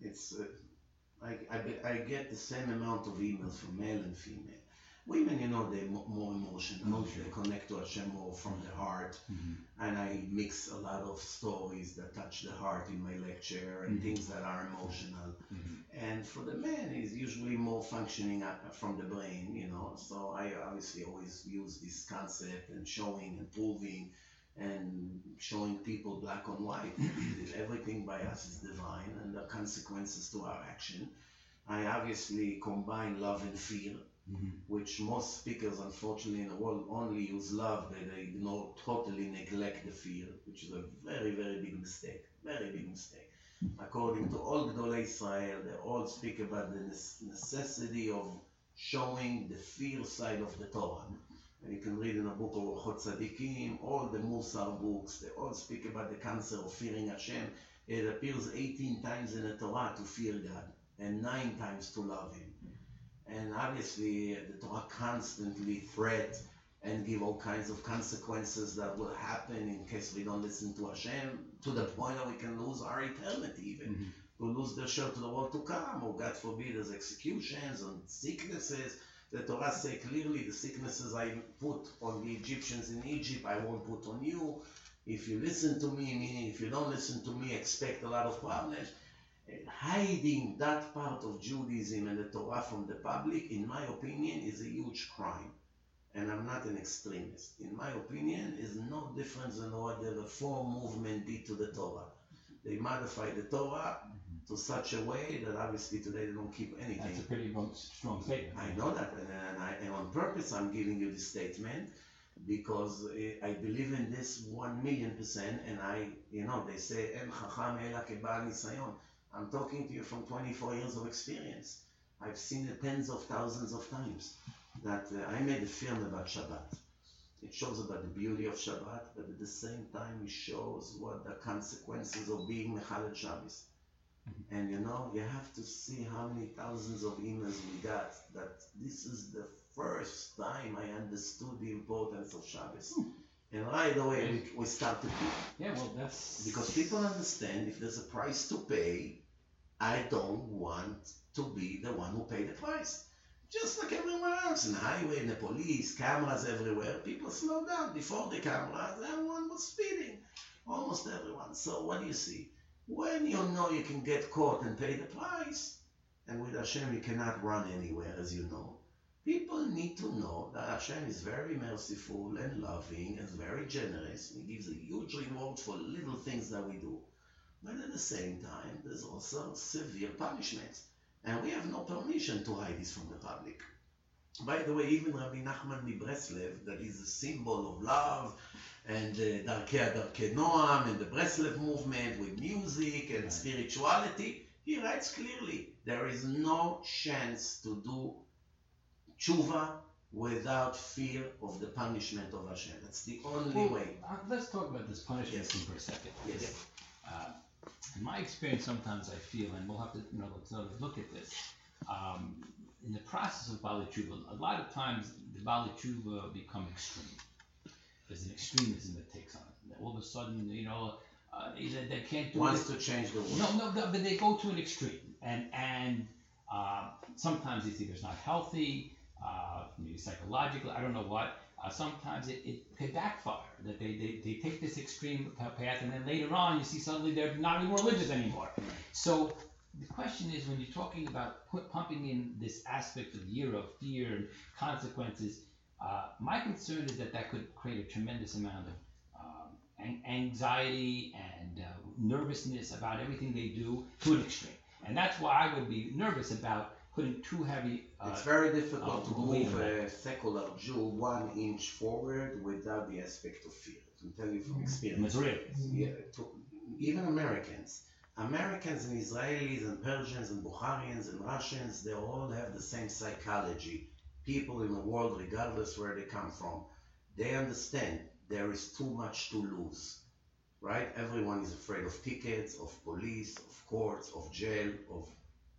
I get the same amount of emails from male and female. Women, they're more emotional. They connect to Hashem more from the heart. And I mix a lot of stories that touch the heart in my lecture and things that are emotional. And for the men, it's usually more functioning from the brain, So I obviously always use this concept and showing and proving and showing people black on white that everything by us is divine and the consequences to our action. I obviously combine love and fear. which most speakers, unfortunately, in the world only use love. They ignore, totally neglect the fear, which is a very, very big mistake. Very big mistake. According to all Gdolei Israel, they all speak about the necessity of showing the fear side of the Torah. And you can read in a book of Orchot Tzadikim, all the Musar books, they all speak about the concept of fearing Hashem. It appears 18 times in the Torah to fear God, and 9 times to love Him. And obviously, the Torah constantly threat and give all kinds of consequences that will happen in case we don't listen to Hashem, to the point that we can lose our eternity even. We lose the share to the world to come, or God forbid, there's executions and sicknesses. The Torah say clearly, the sicknesses I put on the Egyptians in Egypt, I won't put on you. If you listen to me, meaning if you don't listen to me, expect a lot of problems. Hiding that part of Judaism and the Torah from the public, in my opinion, is a huge crime. And I'm not an extremist. In my opinion, is no different than what the Reform movement did to the Torah. They modified the Torah to such a way that obviously today they don't keep anything. That's a pretty strong statement. I know that, and on purpose I'm giving you this statement because I believe in this 1,000,000%, and they say, "En chacham ela keba'al nisayon." I'm talking to you from 24 years of experience. I've seen it tens of thousands of times. That I made a film about Shabbat. It shows about the beauty of Shabbat, but at the same time it shows what the consequences of being Mechalel Shabbos. And you have to see how many thousands of emails we got that this is the first time I understood the importance of Shabbos. And right away we start to do. Yeah, well, that's... Because people understand if there's a price to pay, I don't want to be the one who paid the price. Just like everyone else, in the highway, in the police, cameras everywhere, people slow down. Before the cameras, everyone was speeding. Almost everyone. So what do you see? When you know you can get caught and pay the price, and with Hashem you cannot run anywhere, as you know, people need to know that Hashem is very merciful and loving and very generous. He gives a huge reward for little things that we do. But at the same time, there's also severe punishments. And we have no permission to hide this from the public. By the way, even Rabbi Nachman Breslev, that is a symbol of love, and Darkei Noam, and the Breslev movement with music and spirituality, he writes clearly, there is no chance to do tshuva without fear of the punishment of Hashem. That's the only way. Let's talk about this punishment thing for a second. Yes. In my experience, sometimes I feel, and we'll have to sort of look at this, in the process of Baalei Tshuva, a lot of times the Baalei Tshuva become extreme. There's an extremism that takes on it. All of a sudden, they can't do Wants to change the world. No, but they go to an extreme. And sometimes it's either it's not healthy, maybe psychological, I don't know what. Sometimes it could backfire, that they take this extreme path, and then later on you see suddenly they're not even religious anymore. So the question is, when you're talking about pumping in this aspect of year of fear and consequences, my concern is that could create a tremendous amount of anxiety and nervousness about everything they do to an extreme. And that's why I would be nervous about putting too heavy... it's very difficult to move a secular Jew 1 inch forward without the aspect of fear. I can tell you from experience. Yeah, even Americans and Israelis and Persians and Bukharians and Russians, they all have the same psychology. People in the world, regardless where they come from, they understand there is too much to lose, right? Everyone is afraid of tickets, of police, of courts, of jail, of,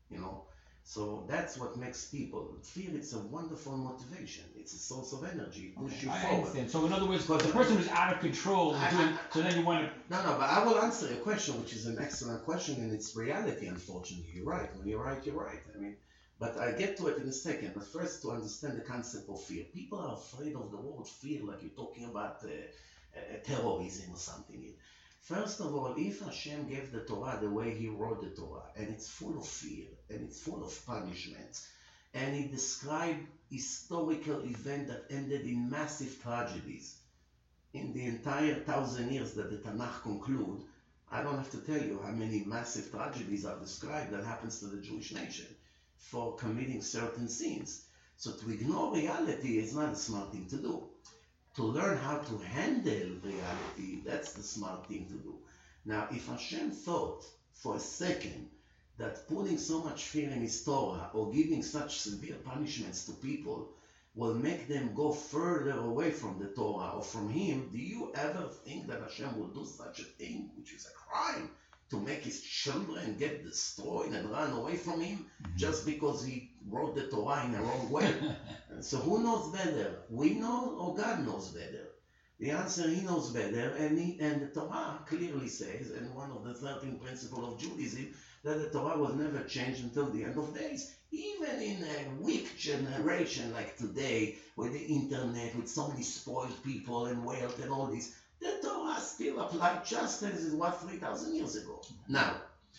So that's what makes people fear. It's a wonderful motivation. It's a source of energy. Push you I forward. understand. So in other words, the person who's out of control, so then you want to... No, but I will answer your question, which is an excellent question, and it's reality, unfortunately. You're right. When you're right, you're right. But I get to it in a second. But first, to understand the concept of fear. People are afraid of the word fear, like you're talking about terrorism or something. First of all, if Hashem gave the Torah the way He wrote the Torah, and it's full of fear, and it's full of punishment, and He described historical events that ended in massive tragedies, in the entire 1,000 years that the Tanakh conclude, I don't have to tell you how many massive tragedies are described that happens to the Jewish nation for committing certain sins. So to ignore reality is not a smart thing to do. To learn how to handle reality, that's the smart thing to do. Now, if Hashem thought for a second that putting so much fear in his Torah or giving such severe punishments to people will make them go further away from the Torah or from him, do you ever think that Hashem will do such a thing, which is a crime, to make his children get destroyed and run away from him just because he wrote the Torah in the wrong way? So who knows better? We know or God knows better? The answer, he knows better, and the Torah clearly says, and one of the 13 principles of Judaism, that the Torah was never changed until the end of days. Even in a weak generation like today, with the internet, with so many spoiled people and wealth and all this, the Torah still applied just as it was 3,000 years ago. Now,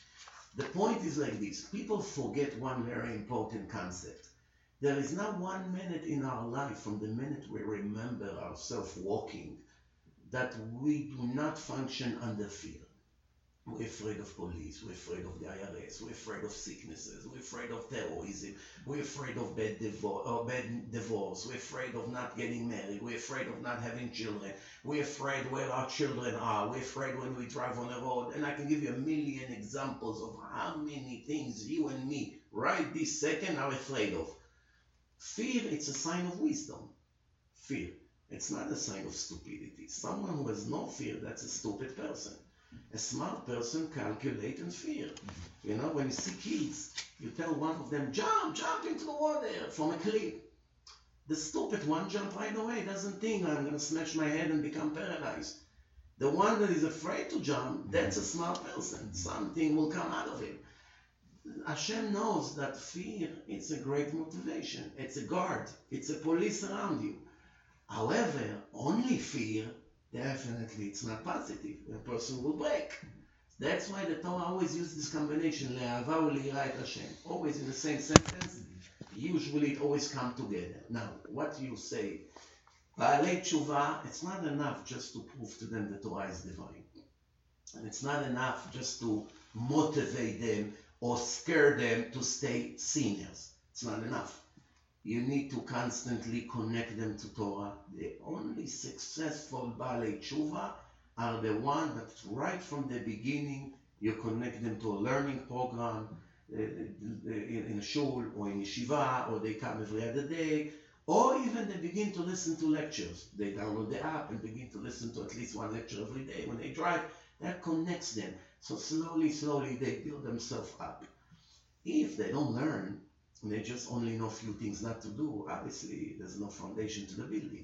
the point is like this. People forget one very important concept. There is not 1 minute in our life from the minute we remember ourselves walking that we do not function under fear. We're afraid of police, we're afraid of the IRS, we're afraid of sicknesses, we're afraid of terrorism, we're afraid of bad divorce, we're afraid of not getting married, we're afraid of not having children, we're afraid where our children are, we're afraid when we drive on the road, and I can give you a million examples of how many things you and me right this second are afraid of. Fear, it's a sign of wisdom. Fear, it's not a sign of stupidity. Someone who has no fear, that's a stupid person. A smart person calculates and fear. You know, when you see kids, you tell one of them, jump into the water from a cliff. The stupid one jump right away, doesn't think I'm going to smash my head and become paralyzed. The one that is afraid to jump, that's a smart person. Something will come out of him. Hashem knows that fear is a great motivation. It's a guard. It's a police around you. However, only fear, definitely it's not positive. A person will break. That's why the Torah always uses this combination, le'ava u'li'yirat Hashem. Always in the same sentence. Usually it always comes together. Now, what you say, Baalei Tshuva, it's not enough just to prove to them the Torah is divine. And it's not enough just to motivate them or scare them to stay sinners. It's not enough. You need to constantly connect them to Torah. The only successful Baalei Tshuva are the ones that right from the beginning you connect them to a learning program in a shul or in yeshiva, or they come every other day, or even they begin to listen to lectures. They download the app and begin to listen to at least one lecture every day when they drive. That connects them. So slowly they build themselves up. If they don't learn, they just only know a few things not to do, obviously there's no foundation to the building.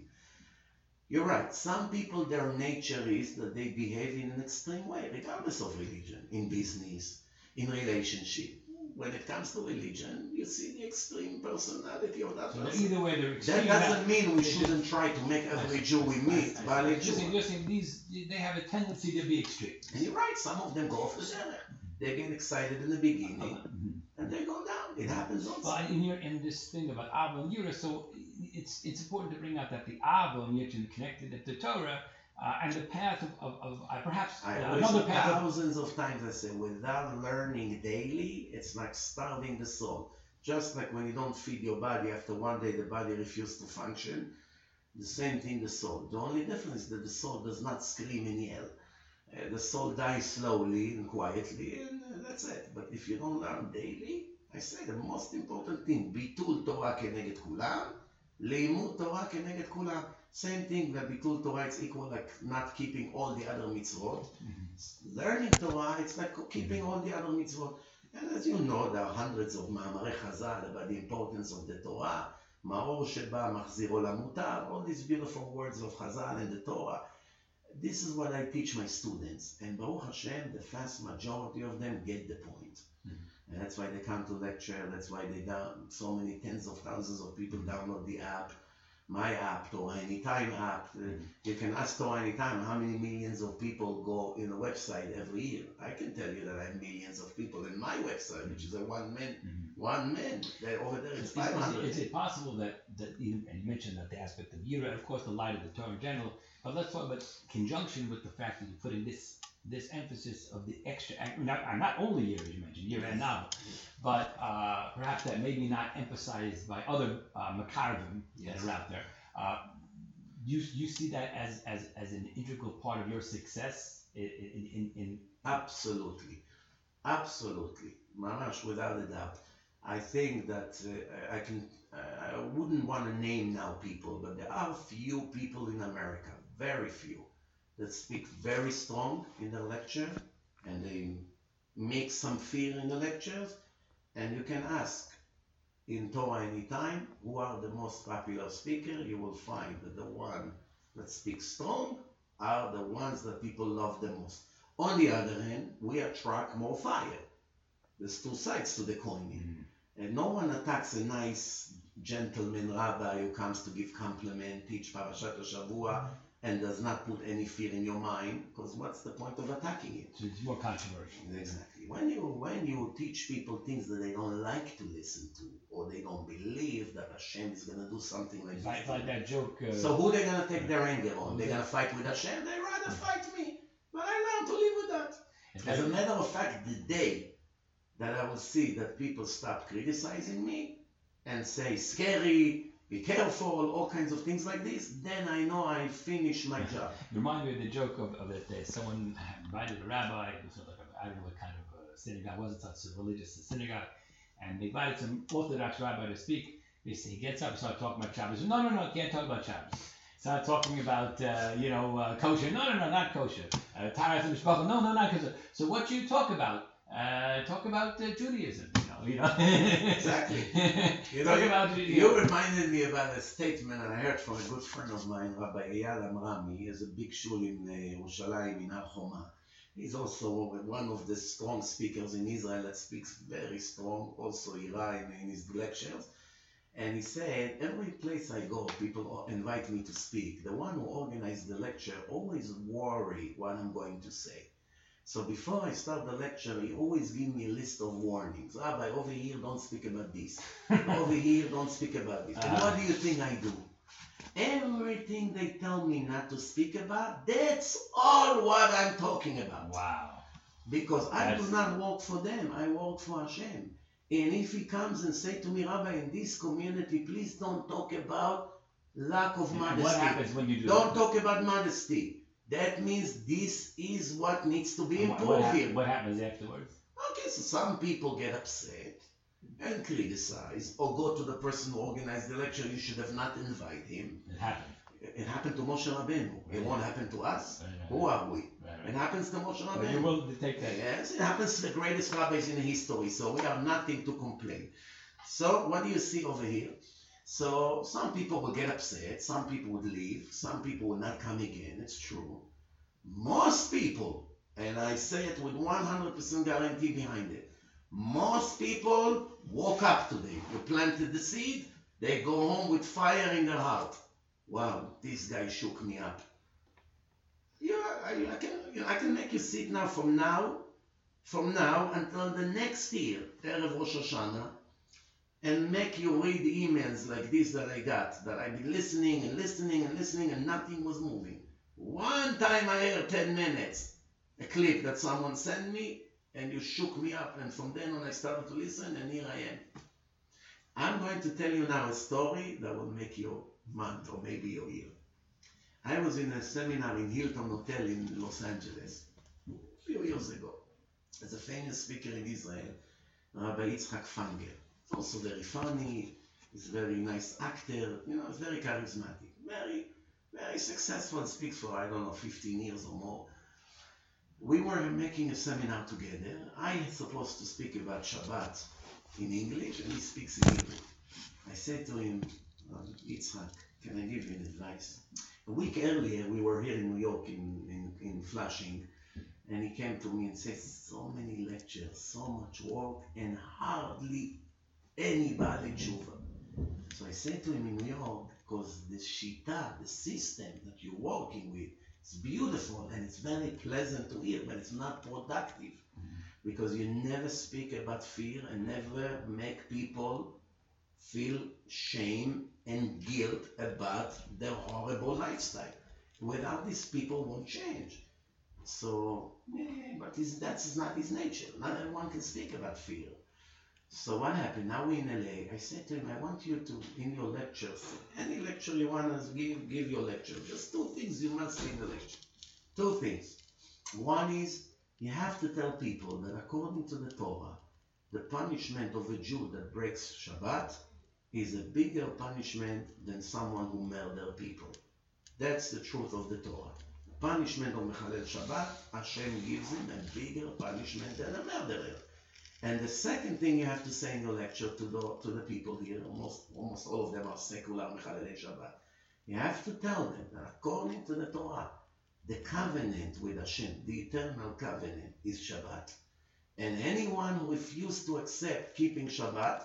You're right, some people, their nature is that they behave in an extreme way, regardless of religion, in business, in relationship. When it comes to religion, you see the extreme personality of that person. Either way, they're extreme. That doesn't mean we shouldn't try to make every Jew we meet Baalei Tshuva. You're saying they have a tendency to be extreme. And you're right, some of them go off the center. They get excited in the beginning, and they go down. It happens also. Well, in this thing about Ava and Yira, so it's important to bring out that the Ava and Yira connected to Torah, and the path of perhaps another path. Thousands of times I say, without learning daily, it's like starving the soul. Just like when you don't feed your body, after one day the body refuses to function. The same thing, the soul. The only difference is that the soul does not scream and yell. The soul dies slowly and quietly, and that's it. But if you don't learn daily, I say the most important thing, bitul Torah keneged kulam, leimut Torah keneged kulam. Same thing, that bitul Torah is equal like not keeping all the other mitzvot. Learning Torah, it's like keeping all the other mitzvot. And as you know, there are hundreds of ma'amarei Chazal about the importance of the Torah. Ma'or sheba machziro lamutar, all these beautiful words of Chazal and the Torah. This is what I teach my students, and Baruch Hashem, the vast majority of them get the point. And that's why they come to lecture, that's why so many tens of thousands of people download the app, my app, Torah Anytime app. You can ask Torah Anytime how many millions of people go in a website every year. I can tell you that I have millions of people in my website, which is a one man. Over there it's 500. Is it possible that and you mentioned that the aspect of Yira, of course the light of the Torah in general, but let's talk about conjunction with the fact that you put in this emphasis of the extra, not only Yira, as you mentioned, Yira and Nava, but perhaps that maybe not emphasized by other makarvim that Yes. are out there. You see that as an integral part of your success in Absolutely. Absolutely. Mamash, without a doubt. I think that I wouldn't want to name now people, but there are few people in America, very few, that speak very strong in the lecture and they make some fear in the lectures. And you can ask in Torah anytime who are the most popular speaker. You will find that the one that speaks strong are the ones that people love the most. On the other hand, we attract more fire. There's two sides to the coin. And no one attacks a nice gentleman rabbi who comes to give compliment, teach Parashat Shavua, and does not put any fear in your mind, because what's the point of attacking it? so it's more controversial. Exactly. When you teach people things that they don't like to listen to, or they don't believe that Hashem is going to do something like It's this. like that joke. So who they going to take their anger on? They're going to fight with Hashem? They rather fight me. But I learned to live with that. As a matter of fact, the day that I will see that people stop criticizing me and say scary, be careful, all kinds of things like this, then I know I finished my job. You remind me of the joke of that someone invited a rabbi, it was like I don't know what kind of synagogue, it wasn't such a religious synagogue, and they invited some Orthodox rabbi to speak. They say, he gets up and starts talking about Shabbos. He says, no, can't talk about Shabbos. Start talking about, kosher. No, not kosher. Taras and Mishpacha. No, not kosher. So what you talk about? Talk about Judaism, Exactly. Talk about You reminded me about a statement that I heard from a good friend of mine, Rabbi Eyal Amrami. He has a big shul in Yerushalayim, in Har Homa. He's also one of the strong speakers in Israel that speaks very strong, also Ira in his lectures. And he said, every place I go, people invite me to speak. The one who organized the lecture always worry what I'm going to say. So before I start the lecture, he always give me a list of warnings. Rabbi, over here, don't speak about this. Over here, don't speak about this. And what do you think I do? Everything they tell me not to speak about, that's all what I'm talking about. Wow. Because I do not work for them, I work for Hashem. And if he comes and say to me, Rabbi, in this community, please don't talk about lack of modesty. What happens when you do Don't talk about modesty. That means this is what needs to be improved here. What happens afterwards? Okay, so some people get upset and criticize, or go to the person who organized the lecture, you should have not invited him. It happened. It happened to Moshe Rabbeinu. It won't happen to us. Right. Who are we? Right. It happens to Moshe But Rabbeinu. you're willing to take that. Yes, it happens to the greatest rabbis in history, so we have nothing to complain. So, what do you see over here? So, some people will get upset, some people would leave, some people will not come again, it's true. Most people, and I say it with 100% guarantee behind it, most people woke up today. You planted the seed, they go home with fire in their heart. Wow, this guy shook me up. I can make you sit now from now until the next year, Erev Rosh Hashanah, and make you read emails like this that I got, that I've been listening and nothing was moving. One time I heard 10 minutes, a clip that someone sent me, and you shook me up, and from then on I started to listen, and here I am. I'm going to tell you now a story that will make your month or maybe your year. I was in a seminar in Hilton Hotel in Los Angeles a few years ago. There's a famous speaker in Israel, Rabbi Yitzhak Fanger. Also very funny, he's a very nice actor, he's very charismatic, very, very successful, speaks for, 15 years or more. We were making a seminar together. I was supposed to speak about Shabbat in English, and he speaks in Hebrew. I said to him, Yitzhak, can I give you an advice? A week earlier, we were here in New York, in Flushing, and he came to me and said, so many lectures, so much work, and hardly anybody tshuva. So I said to him in New York, because the shita, the system that you're working with, it's beautiful and it's very pleasant to hear, but it's not productive. Because you never speak about fear and never make people feel shame and guilt about their horrible lifestyle. Without this, people won't change. So, but that's not his nature. Not everyone can speak about fear. So what happened? Now we're in LA. I said to him, I want you to, in your lectures, any lecture you want to give your lecture. Just two things you must say in the lecture. Two things. One is, you have to tell people that according to the Torah, the punishment of a Jew that breaks Shabbat is a bigger punishment than someone who murders people. That's the truth of the Torah. Punishment of Mechalel Shabbat, Hashem gives him a bigger punishment than a murderer. And the second thing you have to say in your lecture to the people here, almost all of them are secular Mechalel Shabbat, you have to tell them that according to the Torah, the covenant with Hashem, the eternal covenant, is Shabbat. And anyone who refuses to accept keeping Shabbat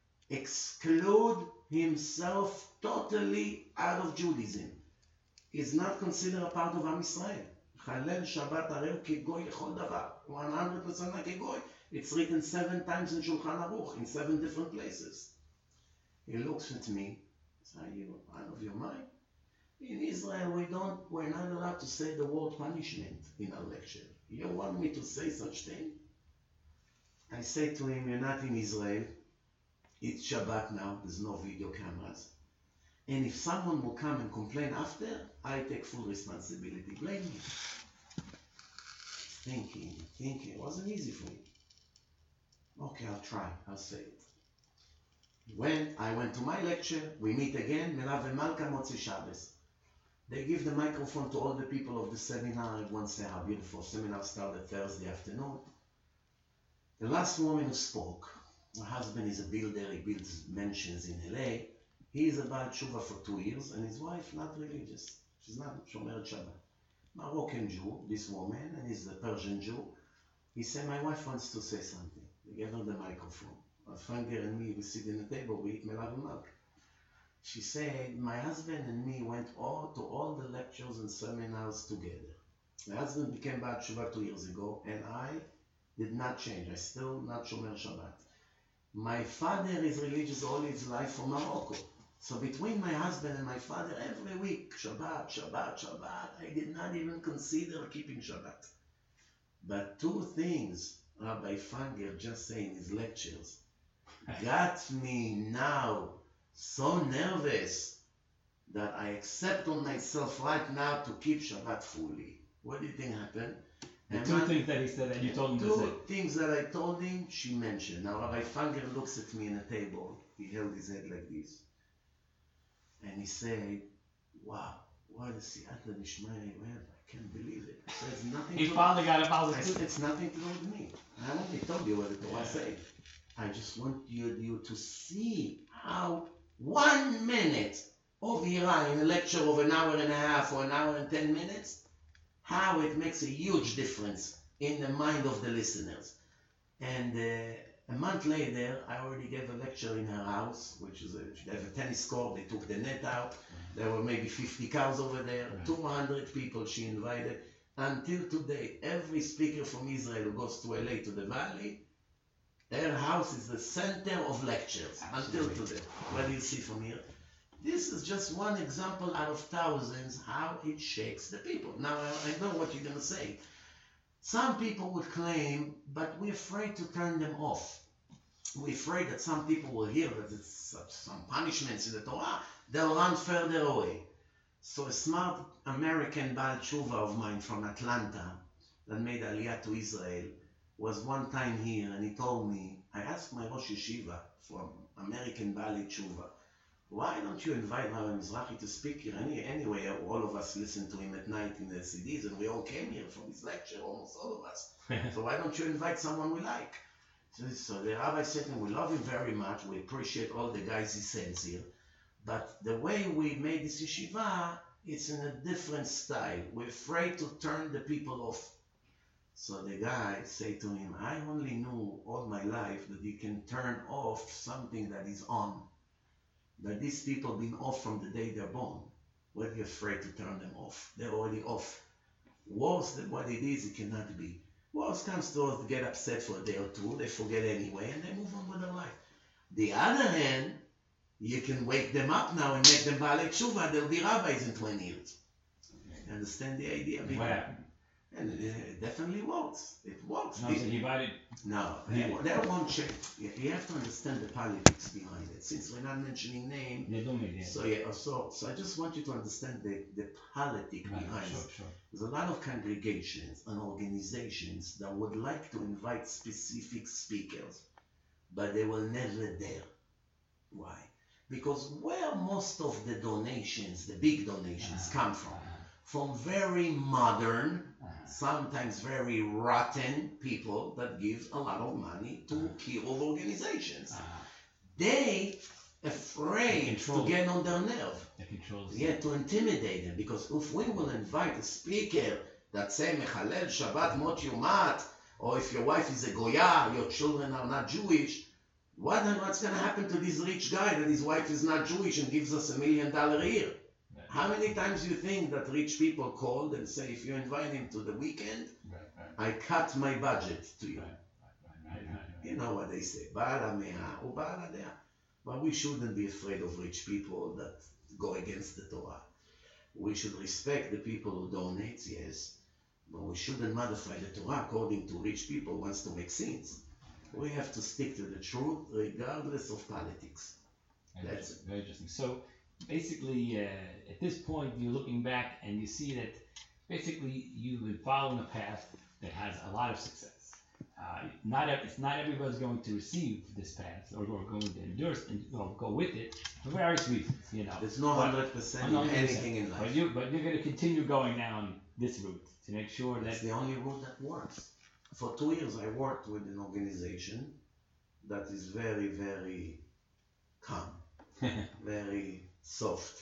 exclude himself totally out of Judaism. Is not considered a part of Am Yisrael. Chalel Shabbat Arev Kegoy Lechol Davar. 100% like a goy. It's written 7 times in Shulchan Aruch, in 7 different places. He looks at me, says, are you out of your mind? In Israel, we're not allowed to say the word punishment in our lecture. You want me to say such thing? I say to him, you're not in Israel. It's Shabbat now. There's no video cameras. And if someone will come and complain after, I take full responsibility. Blame me. Thinking. It wasn't easy for me. Okay, I'll try. I'll say it. When I went to my lecture, we meet again, Melav and Malka Motzi Shabbos. They give the microphone to all the people of the seminar. Everyone say how beautiful seminar started Thursday afternoon. The last woman who spoke, her husband is a builder, he builds mansions in LA. He is a Baal Tshuva for 2 years, and his wife not religious. She's not Shomeret Shabbat. Moroccan Jew, this woman, and he's a Persian Jew. He said, my wife wants to say something. They gave her the microphone. Fanger and me, we sit in the table, we eat Melav and Malka. She said, my husband and me went to all the lectures and seminars together. My husband became Baal Tshuva 2 years ago, and I did not change. I still not Shomer Shabbat. My father is religious all his life from Morocco. So between my husband and my father, every week, Shabbat, I did not even consider keeping Shabbat. But 2 things Rabbi Fanger just said in his lectures got me now so nervous that I accept on myself right now to keep Shabbat fully. What do you think happened? The 2 things that he said that you told him to say. 2 things that I told him, she mentioned. Now Rabbi Fanger looks at me in a table. He held his head like this. And he said, wow, what a siyata d'shmaya you have. I can't believe it. I said, it's nothing He finally got a positive. I said, it's nothing to do with me. I only told you what the Torah said. I just want you to see how 1 minute of Iraq in a lecture of an hour and a half or an hour and 10 minutes, how it makes a huge difference in the mind of the listeners. And a month later, I already gave a lecture in her house, which is they have a tennis court. They took the net out. There were maybe 50 cars over there, 200 people she invited. Until today, every speaker from Israel who goes to LA, to the Valley, her house is the center of lectures. Absolutely. Until today. What do you see from here? This is just one example out of thousands how it shakes the people. Now, I know what you're going to say. Some people would claim, but we're afraid to turn them off. We're afraid that some people will hear that it's some punishments in the Torah, they'll run further away. So a smart American Baal Tshuva of mine from Atlanta that made Aliyah to Israel was one time here, and he told me, I asked my Rosh Yeshiva from American Baal Tshuva, why don't you invite Rabbi Mizrahi to speak here? Anyway, all of us listened to him at night in the CDs, and we all came here from his lecture, almost all of us. So why don't you invite someone we like? So the rabbi said to him, we love him very much. We appreciate all the guys he sends here. But the way we made this yeshiva, it's in a different style. We're afraid to turn the people off. So the guy said to him, I only knew all my life that you can turn off something that is on. That these people have been off from the day they're born. What are you afraid to turn them off? They're already off. Worse than what it is, it cannot be. Worse comes to us to get upset for a day or 2, they forget anyway, and they move on with their life. The other hand, you can wake them up now and make them Baalei Tshuva, they'll be rabbis in 20 years. You understand the idea? What happened? And it definitely works. It works. No, so he invited. No, Yeah. they won't change. You have to understand the politics behind it. Since we're not mentioning name, Yeah, don't make it. so I just want you to understand the politic Right, behind sure, it. sure. There's a lot of congregations and organizations that would like to invite specific speakers, but they will never dare. Why? Because where most of the donations, the big donations, come from very modern, sometimes very rotten people that give a lot of money to killed organizations. They afraid to get on their nerve. To intimidate them. Because if we will invite a speaker that say Mechalel Shabbat Mot Yomat, or if your wife is a Goya, your children are not Jewish, what's going to happen to this rich guy that his wife is not Jewish and gives us $1 million a year? How many times do you think that rich people called and say, if you invite him to the weekend, I cut my budget to you? You know what they say, Ba'al HaMe'ah or Ba'al HaDe'ah. But we shouldn't be afraid of rich people that go against the Torah. We should respect the people who donate, yes, but we shouldn't modify the Torah according to rich people who wants to make sins. We have to stick to the truth regardless of politics. That's it. Very interesting. So basically, at this point, you're looking back and you see that basically you've been following a path that has a lot of success. Not everybody's going to receive this path or going to endorse and go with it for various reasons. There's no 100% in anything in life. But you're going to continue going down this route to make sure that it's the only route that works. For 2 years, I worked with an organization that is very, very calm, very soft.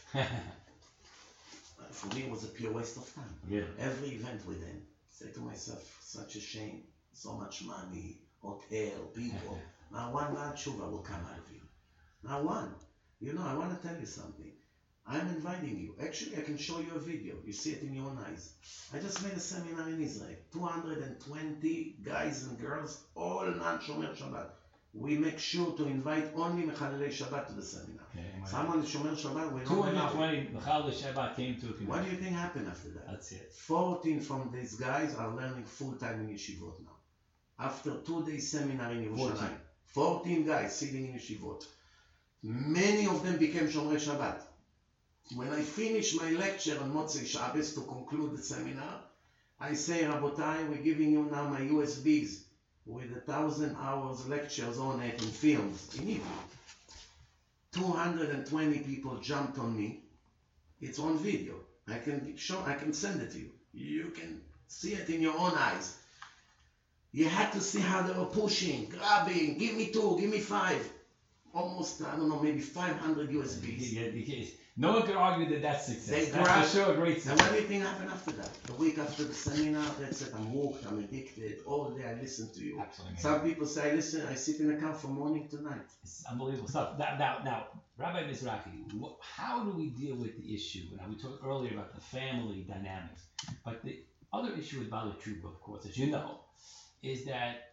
For me, it was a pure waste of time. Yeah. Every event with them, I say to myself, such a shame, so much money, hotel, people. Now one bad tshuva will come out of you. Now one. I want to tell you something. I'm inviting you. Actually, I can show you a video. You see it in your own eyes. I just made a seminar in Israel. 220 guys and girls, all non-Shomer Shabbat. We make sure to invite only Mechalelei Shabbat to the seminar. Someone is Shomer Shabbat, we don't allow. 220 Mechalelei Shabbat came to a convention. What do you think happened after that? That's it. 14 from these guys are learning full-time in yeshivot now. After 2 days seminar in Yerushalayim. 14 guys sitting in yeshivot. Many of them became Shomer Shabbat. When I finish my lecture on Motzei Shabbos to conclude the seminar, I say, Rabotai, we're giving you now my USBs with 1,000 hours lectures on it and films in Hebrew. 220 people jumped on me. It's on video. I can send it to you. You can see it in your own eyes. You had to see how they were pushing, grabbing, give me 2, give me 5. Almost, maybe 500 USBs. No one could argue that that's success. That's for sure a great success. And what do you think happened after that? The week after the seminar, that's it. I'm hooked, I'm addicted. All day I listen to you. Absolutely. Some people say, I sit in the car from morning to night. It's unbelievable stuff. Now, Rabbi Mizrahi, how do we deal with the issue? Now, we talked earlier about the family dynamics. But the other issue with Baalei Tshuva, of course, as you know, is that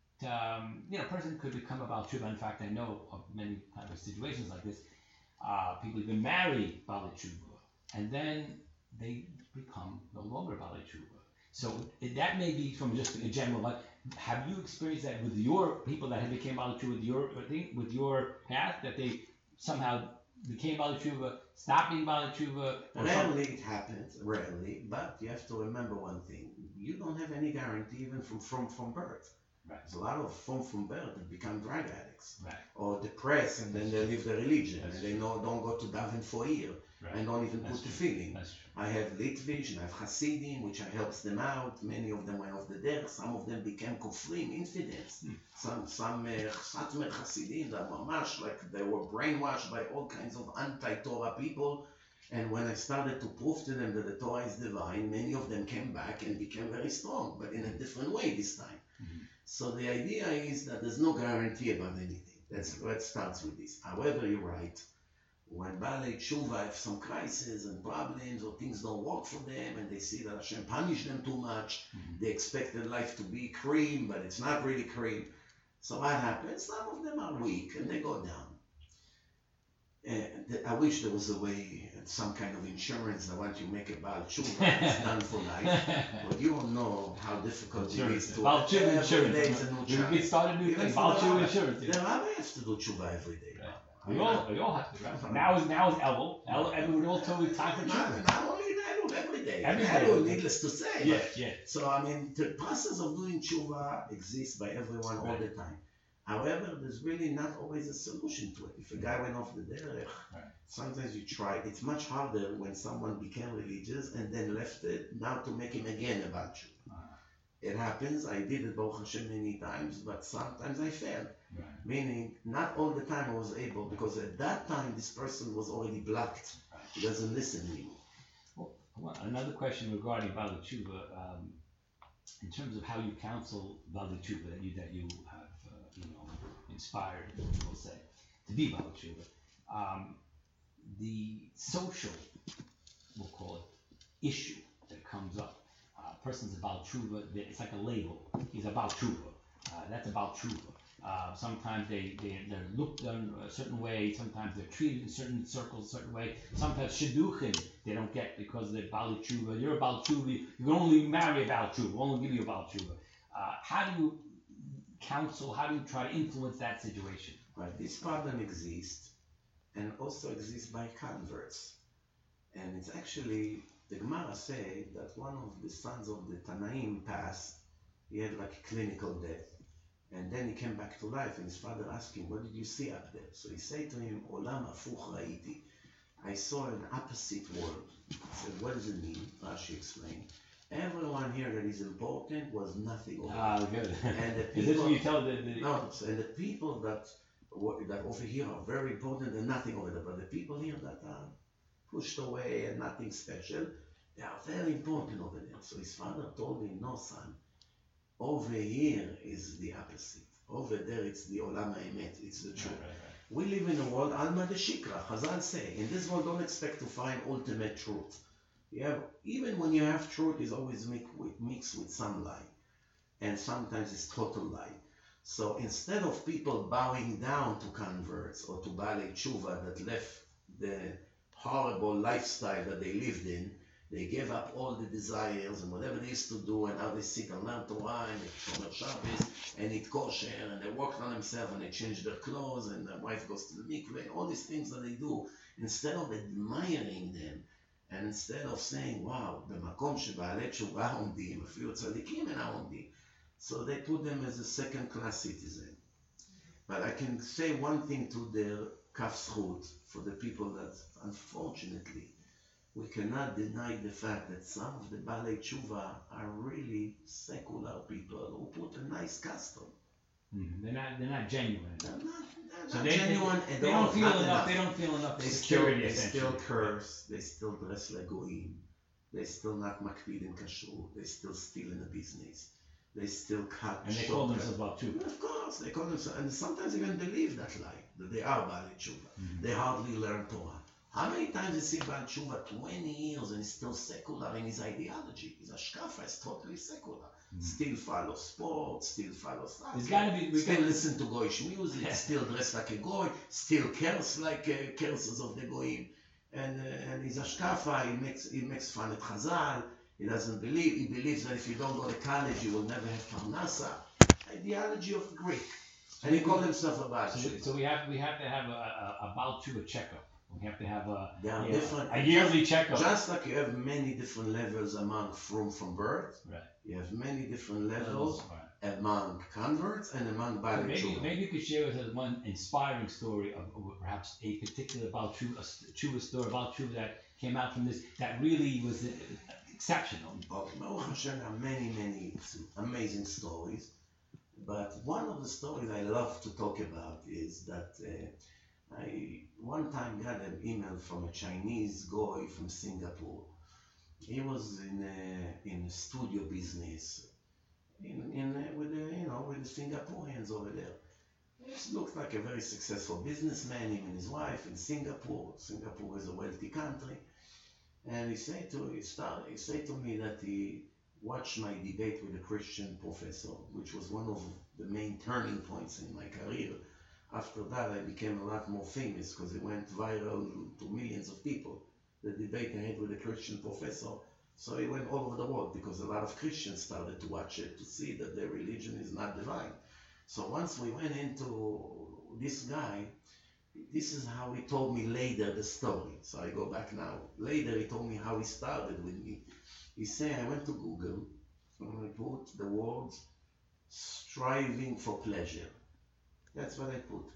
a person could become a Baalei Tshuva. In fact, I know of many types of situations like this. People even marry Baalei Tshuva, and then they become no longer Baalei Tshuva. So that may be from just a general. Like, have you experienced that with your people that have became Baalei Tshuva with your path, that they somehow became Baalei Tshuva, stopped being Baalei Tshuva? Rarely it happens, rarely. But you have to remember one thing: you don't have any guarantee even from birth. Right. There's a lot of from birth that become drug addicts, right, or depressed, and then they leave their religion, and they don't go to daven for a year, right, and don't even put the feeling. That's true. I have Litvish, and I have Hasidim, which helps them out. Many of them went off the derech. Some of them became kofrim, infidels. Some Satmer Hasidim that were much like they were brainwashed by all kinds of anti-Torah people. And when I started to prove to them that the Torah is divine, many of them came back and became very strong, but in a different way this time. Mm-hmm. So the idea is that there's no guarantee about anything. That's what starts with this. However, you're right. When Baalei Tshuva have some crises and problems or things don't work for them and they see that Hashem punished them too much, they expected life to be cream, but it's not really cream. So what happens? Some of them are weak and they go down. I wish there was a way, some kind of insurance that once you make a Baal Tshuva, it's done for life. But you don't know how difficult it is to Baal Tshuva every day insurance. it's a new You child. get started new Even thing. for Baal the Tshuva rabbi. insurance. The rabbi has to do tshuva every day. Right. Right? We all have to. Right? Now is Elul. And we all tell you time for tshuva. Not only in Elul, every day. Every day. Elul, needless to say. Yeah, but- yeah. So I mean, the process of doing tshuva exists by everyone all Right. the time. However, there's really not always a solution to it. If a guy went off the derech, Right. sometimes you try. It's much harder when someone became religious and then left it, now to make him again about tshuva. It happens. I did it, Baruch Hashem, many times, but sometimes I failed. Right. Meaning, not all the time I was able, because at that time this person was already blocked. He doesn't listen anymore. Well, another question regarding Baal Tshuva, in terms of how you counsel Baal Tshuva that you have inspired, we'll say, to be Baal Tshuva, the social, we'll call it, issue that comes up. A person's a Baal Tshuva, it's like a label. He's a Baal Tshuva. That's a Baal Tshuva. Sometimes they're looked on a certain way. Sometimes they're treated in certain circles a certain way. Sometimes shidduchim they don't get because they're Baal Tshuva. You're a Baal Tshuva. You can only marry a Baal Tshuva. We'll only give you a Baal Tshuva. How do you counsel? How do you try to influence that situation? Right. This problem exists, and also exists by converts. And it's actually, the Gemara say that one of the sons of the Tanaim passed. He had like a clinical death. And then he came back to life, and his father asked him, "What did you see up there?" So he said to him, "Olam afuch ra'iti." I saw an opposite world. He said, "What does it mean?" Rashi explained. Everyone here that is important was nothing over there. Good. And the Is this people, what you tell the no, so- and the people that over here are very important and nothing over there. But the people here that are pushed away and nothing special, they are very important over there. So his father told him, "No, son. Over here is the opposite. Over there it's the olam ha'emet, it's the truth." Right. We live in a world, alma de shikra, Chazal say. In this world, don't expect to find ultimate truth. Even when you have truth, it's always mixed with some lie. And sometimes it's total lie. So instead of people bowing down to converts or to Baalei Tshuva that left the horrible lifestyle that they lived in, they gave up all the desires and whatever they used to do, and now they sit and learn Torah and they shomer Shabbos and eat kosher and they work on themselves and they change their clothes and their wife goes to the mikveh and all these things that they do. Instead of admiring them and instead of saying, "Wow, במקום שבעלי תשובה עומדים, אפילו צדיקים אינם עומדים." So they put them as a second-class citizen. But I can say one thing to their kaf zchut, for the people that, unfortunately, we cannot deny the fact that some of the Baalei Tshuva are really secular people who put a nice custom. They're not genuine. They're not So genuine at they all. don't feel not enough. enough. They don't feel enough They security. they still essentially. curse. They still dress like goyim. They still not makpid in kashrut. They still steal in the business. They still cut. And they call themselves Baal Tshuva. Of course, they call themselves, and sometimes even believe that lie that they are Baalei Tshuva. Mhm. They hardly learn Torah. How many times you see Baal Tshuva 20 years and he's still secular in his ideology? His ashkafa is totally secular. Mhm. Still follows sports, still follows There's gotta be. We still gotta, listen to goyish music, still dress like a goy, still cares like curses of the goyim. And his ashkafa, he makes fun at Chazal. He doesn't believe. He believes that if you don't go to college, you will never have parnasa. Ideology of Greek. And he called himself a Baal Tshuva. So we have to have a Baal Tshuva checkup. We have to have There are different. a yearly checkup. Just like you have many different levels among from birth, Right. you have many different levels Right. among converts and among Baalei Maybe Tshuva. you could share with us one inspiring story of perhaps a particular Baal Tshuva story, Baal Tshuva that came out from this that really was exceptional. Okay, Baruch Hashem, there are many amazing stories, but one of the stories I love to talk about is that I one time got an email from a Chinese guy from Singapore. He was in a studio business, with the Singaporeans over there. He looked like a very successful businessman, him and his wife in Singapore. Singapore is a wealthy country. And he said to me that he watched my debate with a Christian professor, which was one of the main turning points in my career. After that, I became a lot more famous because it went viral to millions of people. The debate I had with a Christian professor. So it went all over the world because a lot of Christians started to watch it to see that their religion is not divine. So once we went into this guy, this is how he told me later the story. So I go back now. Later he told me how he started with me. He said, I went to Google and I put the words striving for pleasure. That's what I put.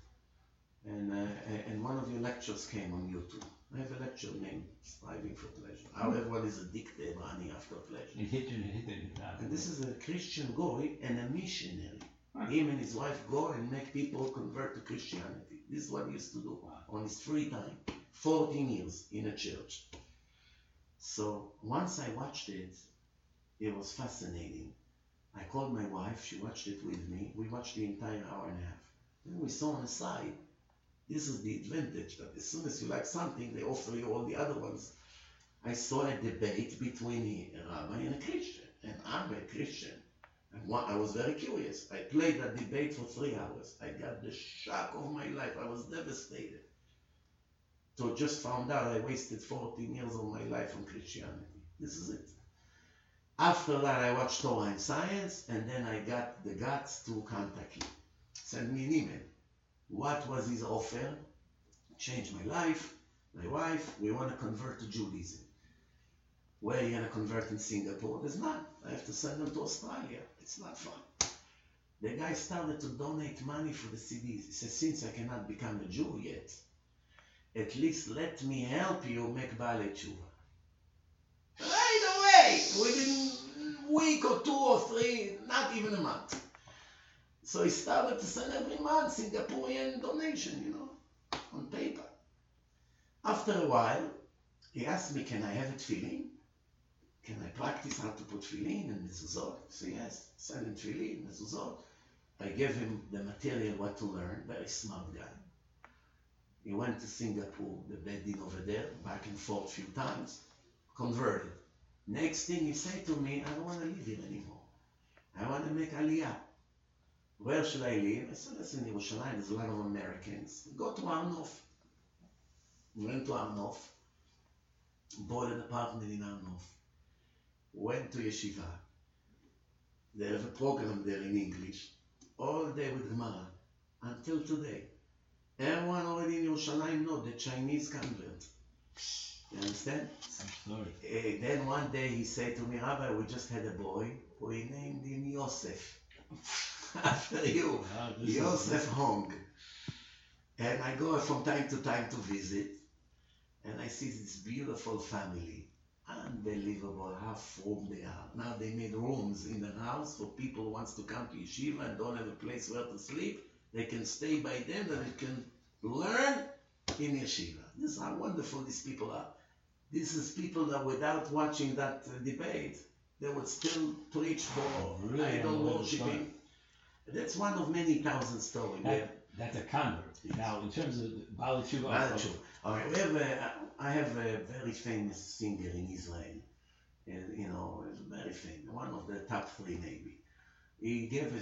And one of your lectures came on YouTube. I have a lecture named Striving for Pleasure. How everyone is addicted, running after pleasure. And this is a Christian guy and a missionary. Him and his wife go and make people convert to Christianity. This is what he used to do on his free time. 14 years in a church. So once I watched it, it was fascinating. I called my wife, she watched it with me. We watched the entire hour and a half. Then we saw on the side, this is the advantage that as soon as you like something, they offer you all the other ones. I saw a debate between a rabbi and a Christian, and I'm a Christian. I was very curious. I played that debate for 3 hours. I got the shock of my life. I was devastated. So just found out I wasted 14 years of my life on Christianity. This is it. After that, I watched Torah and Science, and then I got the guts to contact him. Send me an email. What was his offer? Changed my life, my wife. We want to convert to Judaism. Where are you going to convert in Singapore? There's none. I have to send them to Australia. It's not fun. The guy started to donate money for the CDs. He says, since I cannot become a Jew yet, at least let me help you make Baalei Tshuva. Right away, within a week or 2 or 3, not even a month. So he started to send every month Singaporean donation, on paper. After a while, he asked me, can I have it tefillin? Can I practice how to put tefillin and mezuzot? So yes, send him tefillin, mezuzot. I gave him the material, what to learn. Very smart guy. He went to Singapore, the Bedin over there, back and forth a few times, converted. Next thing he said to me, I don't want to live here anymore. I want to make Aliyah. Where should I live? I said, listen, in Yerushalayim, there's a lot of Americans. Go to Har Nof. Went to Har Nof. Bought an apartment in Har Nof. Went to yeshiva. They have a program there in English. All day with Gemara. Until today. Everyone already in Yerushalayim know the Chinese convert. You understand? I'm sorry. Then one day he said to me, Rabbi, we just had a boy. We named him Yosef. After you. Yosef Hong. And I go from time to time to visit. And I see this beautiful family. Unbelievable how frum they are. Now they made rooms in the house for people who wants to come to yeshiva and don't have a place where to sleep. They can stay by them and they can learn in yeshiva. This is how wonderful these people are. This is people that without watching that debate, they would still preach for idol worshipping. That's one of many thousand stories. That's a convert. Yes. Now, in terms of Baalei Tshuva, all right, I have a very famous singer in Israel, very famous, one of the top 3 maybe. He gave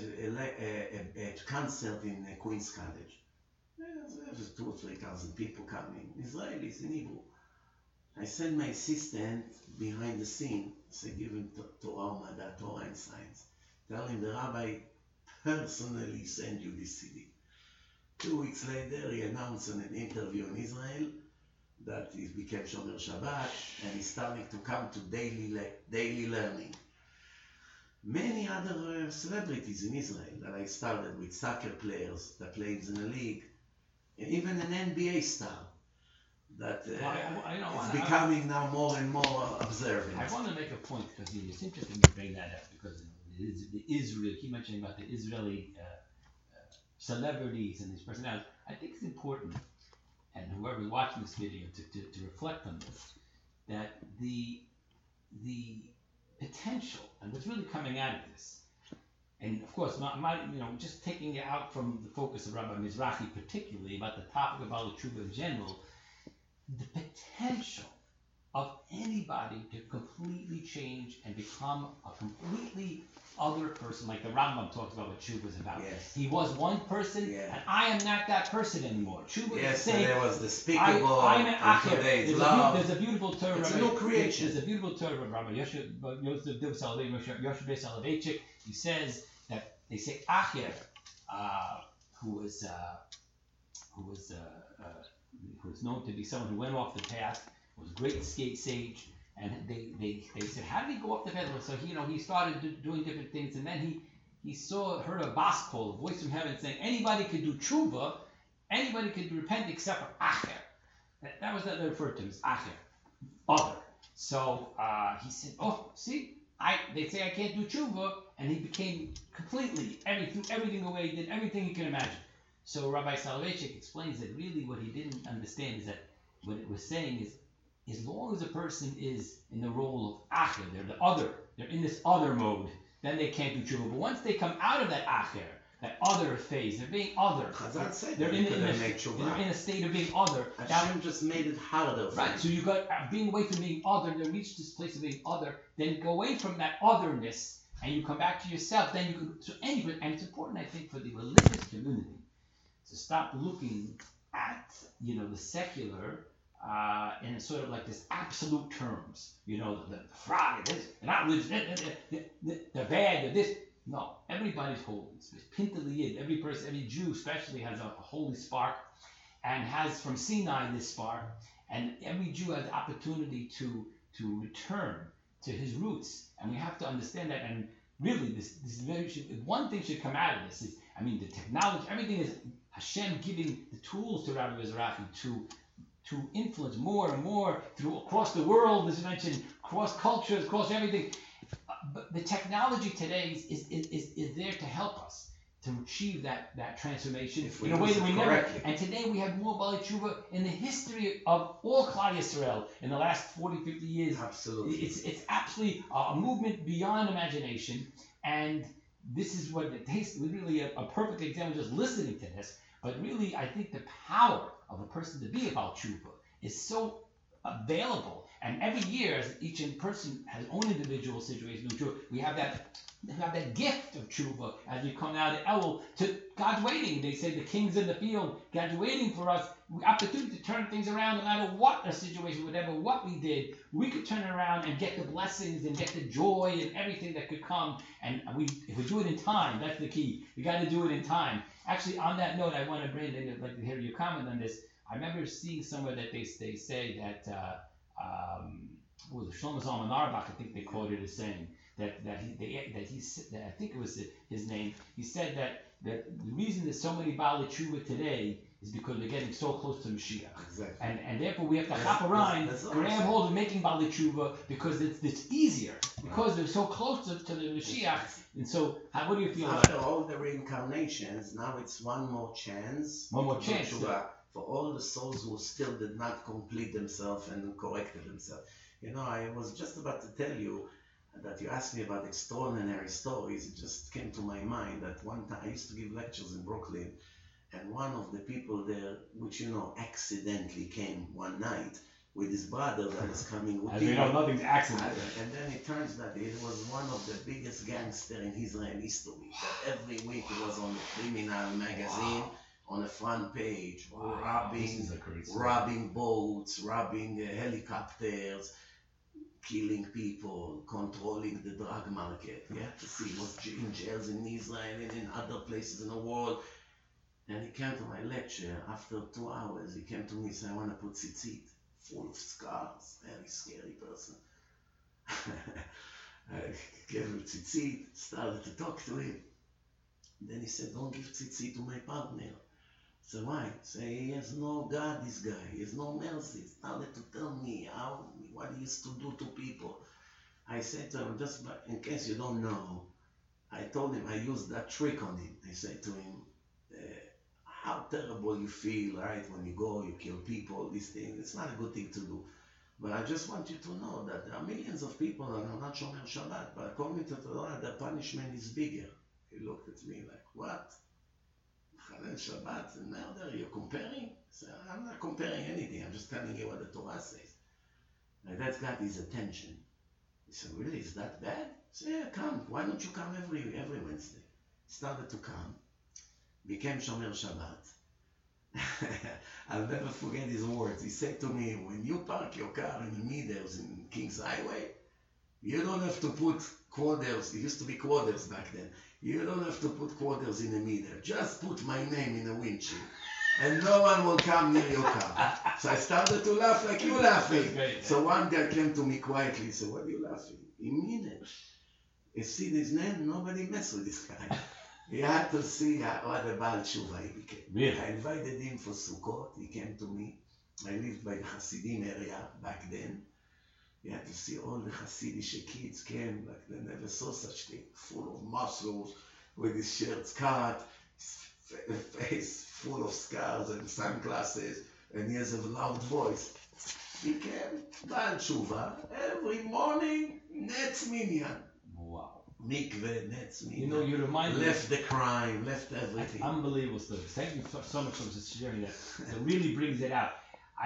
a concert in Queen's College. There was 2,000 or 3,000 people coming, Israelis in Hebrew. I sent my assistant behind the scene, say, give him Torah U'Mad'a, Torah and Science. Tell him the rabbi personally sent you this CD. 2 weeks later, he announced in an interview in Israel that he became Shomer Shabbat and he's starting to come to daily learning. Many other celebrities in Israel that I started with, soccer players that plays in a league, and even an NBA star that is becoming now more and more observant. I want to make a point because it's interesting you bring that up because the Israel, keep mentioning about the Israeli celebrities and these personalities. I think it's important, and whoever's watching this video to reflect on this, that the potential and what's really coming out of this, and of course, just taking it out from the focus of Rabbi Mizrahi particularly about the topic of Baalei Tshuva in general, the potential of anybody to completely change and become a completely other person, like the Rambam talks about what tshuva is about. Yes. He was one person, Yeah. and I am not that person anymore. Tshuva is Yes, saying, and there was despicable, I'm an and acher. today it's There's love. there's a beautiful Torah. It's a Rabbi- new creation. There's a beautiful Torah of Rabbi Yosef Bey Soloveitchik. He says that they say acher, who was known to be someone who went off the path, was a great sage, and they said, how did he go off the path? So he started doing different things, and then he heard a bas call, a voice from heaven saying, anybody could do tshuva, anybody could repent except for acher. That was what they referred to as acher, other. So he said, oh, see, they say I can't do tshuva, and he became completely, threw everything away, did everything he could imagine. So Rabbi Soloveitchik explains that really what he didn't understand is that what it was saying is, as long as a person is in the role of acher, they're the other, they're in this other mode, then they can't do tshuva. But once they come out of that acher, that other phase, they're being other. Chazal said They're they couldn't make they're tshuva. in a state of being other. Hashem just made it harder for Right, them. so you got being away from being other, then reach this place of being other, then go away from that otherness, and you come back to yourself. Then you can. So anybody, and it's important, I think, for the religious community to stop looking at the secular in a sort of like this absolute terms. The fraud, this, they're not religious, they're bad, they're this. No, everybody's holy. It's Pintaliyid. Every person, every Jew especially, has a holy spark, and has from Sinai this spark, and every Jew has the opportunity to return to his roots, and we have to understand that. And really, this one thing should come out of this is, the technology, everything is Hashem giving the tools to Rabbi Mizrahi to influence more and more across the world, as you mentioned, across cultures, across everything. But the technology today is there to help us to achieve that transformation in a way that we never. Correctly. And today we have more Bali Tshuva in the history of all Klal Yisrael in the last 40, 50 years. Absolutely. It's absolutely a movement beyond imagination, and this is what it takes. Really a perfect example just listening to this. But really, I think the power of a person to be about Tshuva is so available. And every year, as each person has own individual situation of Tshuva, we have that gift of Tshuva as we come out of Elul to God's waiting. They say the king's in the field, God's waiting for us. The opportunity to turn things around, no matter what our situation, whatever what we did, we could turn it around and get the blessings and get the joy and everything that could come. And if we do it in time, that's the key. We got to do it in time. Actually, on that note, I want to, Brandon, I'd like to hear your comment on this. I remember seeing somewhere that they say that what was it, Shlomo Zalman Auerbach, I think they quoted as saying that I think it was his name. He said that the reason there's so many Baalei Tshuva today is because they're getting so close to Mashiach. Exactly. And therefore we have to hop around, grab hold of making Baalei Tshuva because it's easier, because they're so close to the Mashiach. And so, what do you feel about After all the reincarnations, now it's one more chance. One more chance. Tshuva for all the souls who still did not complete themselves and corrected themselves. I was just about to tell you that you asked me about extraordinary stories. It just came to my mind that one time I used to give lectures in Brooklyn, and one of the people there, which accidentally came one night with his brother that was coming with As we know, nothing's accident. And then it turns that it was one of the biggest gangsters in Israel history. That every week it was on the criminal magazine. Wow. On the front page, wow. robbing boats, robbing helicopters, killing people, controlling the drug market. You have to see he was in jails in Israel and in other places in the world. And he came to my lecture after 2 hours. He came to me and said, I want to put tzitzit, full of scars, very scary person. I gave him tzitzit, started to talk to him. Then he said, don't give tzitzit to my partner. So why? Say he has no God, this guy. He has no mercy. He started to tell me what he used to do to people. I said to him, just in case you don't know, I told him I used that trick on him. I said to him, how terrible you feel, right? When you go, you kill people, these things. It's not a good thing to do. But I just want you to know that there are millions of people that are not Shomer Shabbat, but according to the Torah, the punishment is bigger. He looked at me like, what? Chalel Shabbat and murder, you're comparing? So I'm not comparing anything, I'm just telling you what the Torah says. And that got his attention. He said, really, is that bad? I said, yeah, come. Why don't you come every Wednesday? Started to come. Became Shomer Shabbat. I'll never forget his words. He said to me, when you park your car in the Meadows in Kings Highway, you don't have to put quarters. It used to be quarters back then. You don't have to put quarters in the meter. Just put my name in the windshield. And no one will come near your car. So I started to laugh like you laughing. So one guy came to me quietly. He said, what are you laughing? He mean it. You see his name? Nobody mess with this guy. He had to see what a Baal Tshuva he became. Really? I invited him for Sukkot. He came to me. I lived by the Hasidim area back then. You had to see all the Hasidic kids came, like they never saw such thing, full of muscles, with his shirts cut, his face full of scars and sunglasses, and he has a loud voice. He came, Baal Tshuva, every morning, Netz Minyan. Wow. Mikveh, Netz Minyan. You know, you remind me. Left the crime, left everything. Unbelievable stuff. Thank you so much for sharing that. It really brings it out.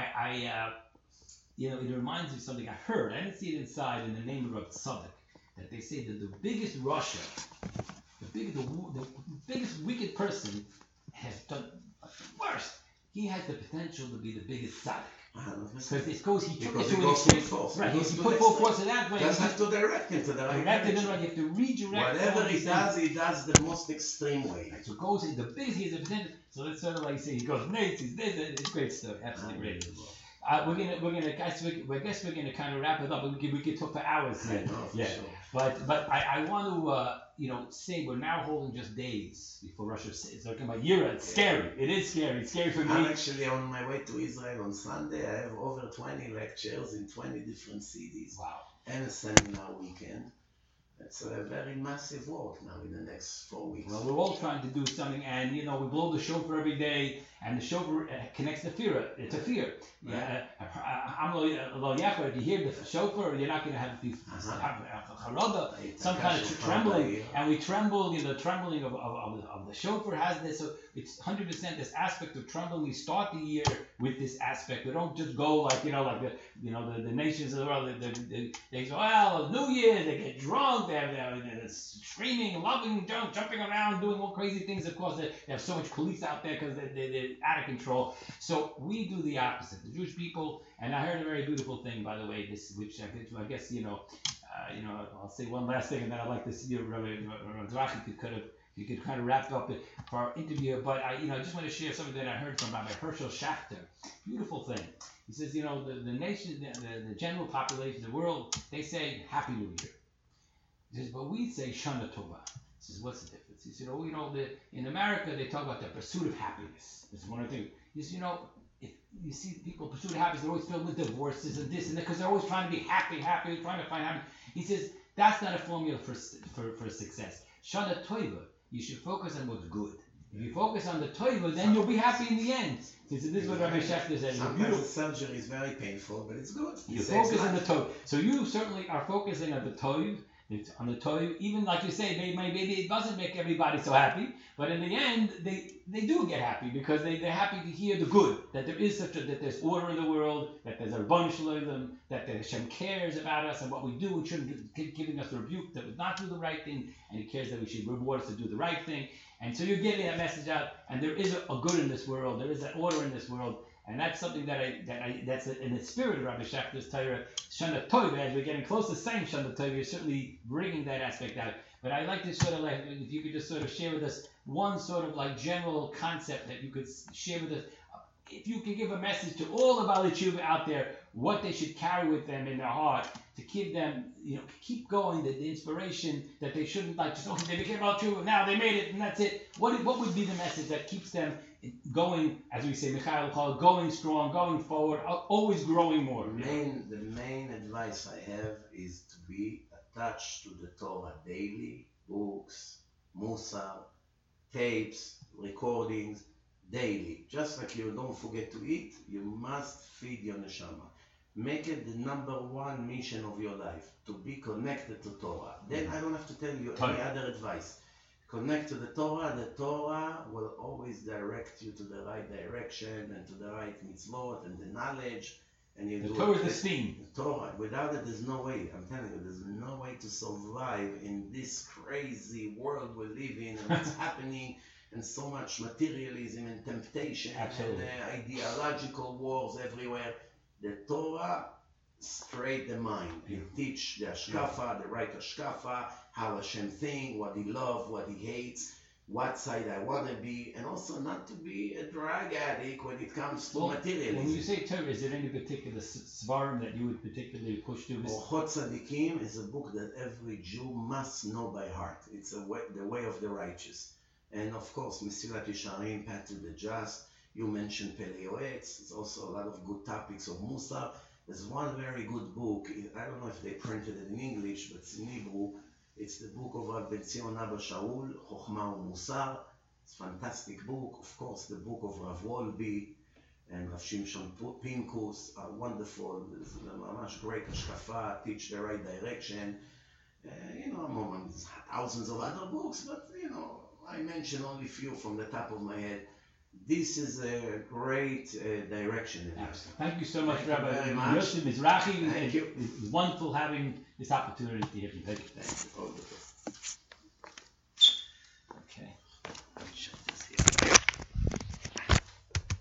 You know, it reminds me of something I heard. I didn't see it inside in the name of Rav Tzadok, that they say that the biggest Russia, the biggest wicked person has done worst. He has the potential to be the biggest tzaddik. Because it goes, he took it to an extent. Right, he put full force in that way. Just have to direct him to the right direction. You have to redirect. Whatever he does the most extreme way. Right, so it goes, the biggest he has the potential. So that's sort of like say he goes, Nates, he's this, it's great stuff. Absolutely great. We're gonna guys. I guess we're gonna kind of wrap it up. But we could talk for hours. Yeah. Sure. But I want to say we're now holding just days before Russia. It's talking about Yira. It's scary. It is scary. It's scary for me. I'm actually on my way to Israel on Sunday. I have over 20 lectures in 20 different cities. Wow. And a seminar weekend. It's a very massive work now in the next 4 weeks. Well, we're all trying to do something, and we blow the shofar every day, and the shofar connects to fear. It's a fear. If you hear the shofar, you're not going to have some kind of trembling, and we tremble. The trembling of the shofar has this. So it's 100% this aspect of trembling. We start the year with this aspect. We don't just go like the nations of the world. They say, well, New Year, they get drunk. They're screaming, loving, jumping around, doing all crazy things. Of course, they have so much police out there because they're out of control. So we do the opposite. The Jewish people, and I heard a very beautiful thing, by the way, which I guess I'll say one last thing, and then I'd like to see Rabbi you could kind of wrap up for our interview. But I just want to share something that I heard from Rabbi Herschel Schachter. Beautiful thing. He says, the nation, the general population, the world, they say Happy New Year. He says, but we say Shana Tova. He says, what's the difference? He said, in America they talk about the pursuit of happiness. This is one of the things. He says, if you see people pursuit of happiness, they're always filled with divorces and this and that because they're always trying to be happy, trying to find happiness. He says, that's not a formula for success. Shana Tova, you should focus on what's good. If you focus on the Tova, then you'll be happy in the end. So this is what Rabbi Schachter said. Sometimes the surgery is very painful, but it's good. You focus on the Tov. So you certainly are focusing on the Tov. It's on the Tov. Even like you say, maybe it doesn't make everybody so happy, but in the end, they do get happy because they're happy to hear the good, that there is that there's order in the world, that there's a bunch of them, that Hashem cares about us and what we do and shouldn't be giving us a rebuke that we not do the right thing, and He cares that we should reward us to do the right thing. And so you're getting that message out, and there is a good in this world, there is an order in this world, and that's something that's in the spirit of Rabbi Schachter's Torah, Shana Tov. As we're getting close to saying Shana Tov, you're certainly bringing that aspect out. But I'd like to sort of if you could just sort of share with us one sort of general concept that you could share with us. If you could give a message to all the Baalei Tshuva out there, what they should carry with them in their heart to keep them, keep going, the inspiration that they shouldn't they became Baalei Tshuva, now they made it and that's it. What would be the message that keeps them going, as we say, Michael call it, going strong, going forward, always growing more? The main advice I have is to be attached to the Torah daily, books, Musar, tapes, recordings, daily. Just like you don't forget to eat, you must feed your neshama. Make it the number one mission of your life, to be connected to Torah. Then I don't have to tell you any other advice. Connect to the Torah will always direct you to the right direction and to the right mitzvot and the knowledge. and you The do Torah it. is the steam. The Torah. Without it, there's no way. I'm telling you, there's no way to survive in this crazy world we live in and what's happening, and so much materialism and temptation Absolutely. and ideological wars everywhere. The Torah straight the mind. It teach the Ashkafa, the right Ashkafa, how Hashem think, what he loves, what he hates, what side I want to be, and also not to be a drug addict when it comes to materialism. When you say Torah, is there any particular svarim that you would particularly push to? Orchot Tzadikim is a book that every Jew must know by heart. It's the way of the righteous. And of course, Mesilat Yesharim, Path to the Just. You mentioned Pele Yoetz. There's also a lot of good topics of Musar. There's one very good book. I don't know if they printed it in English, but it's in Hebrew. It's the book of Rav Ben Zion Abba Shaul, Chochma u'Musar. It's a fantastic book. Of course, the book of Rav Wolbe and Rav Shimshon Pinkus are wonderful. This is a much great Ashkafa, teach the right direction. Among thousands of other books, but I mention only a few from the top of my head. This is a great direction. Thank you so much, Rabbi Yossi Mizrahi. Thank you. It was wonderful having this opportunity to hear from you. Thank you. Thank you. All the best.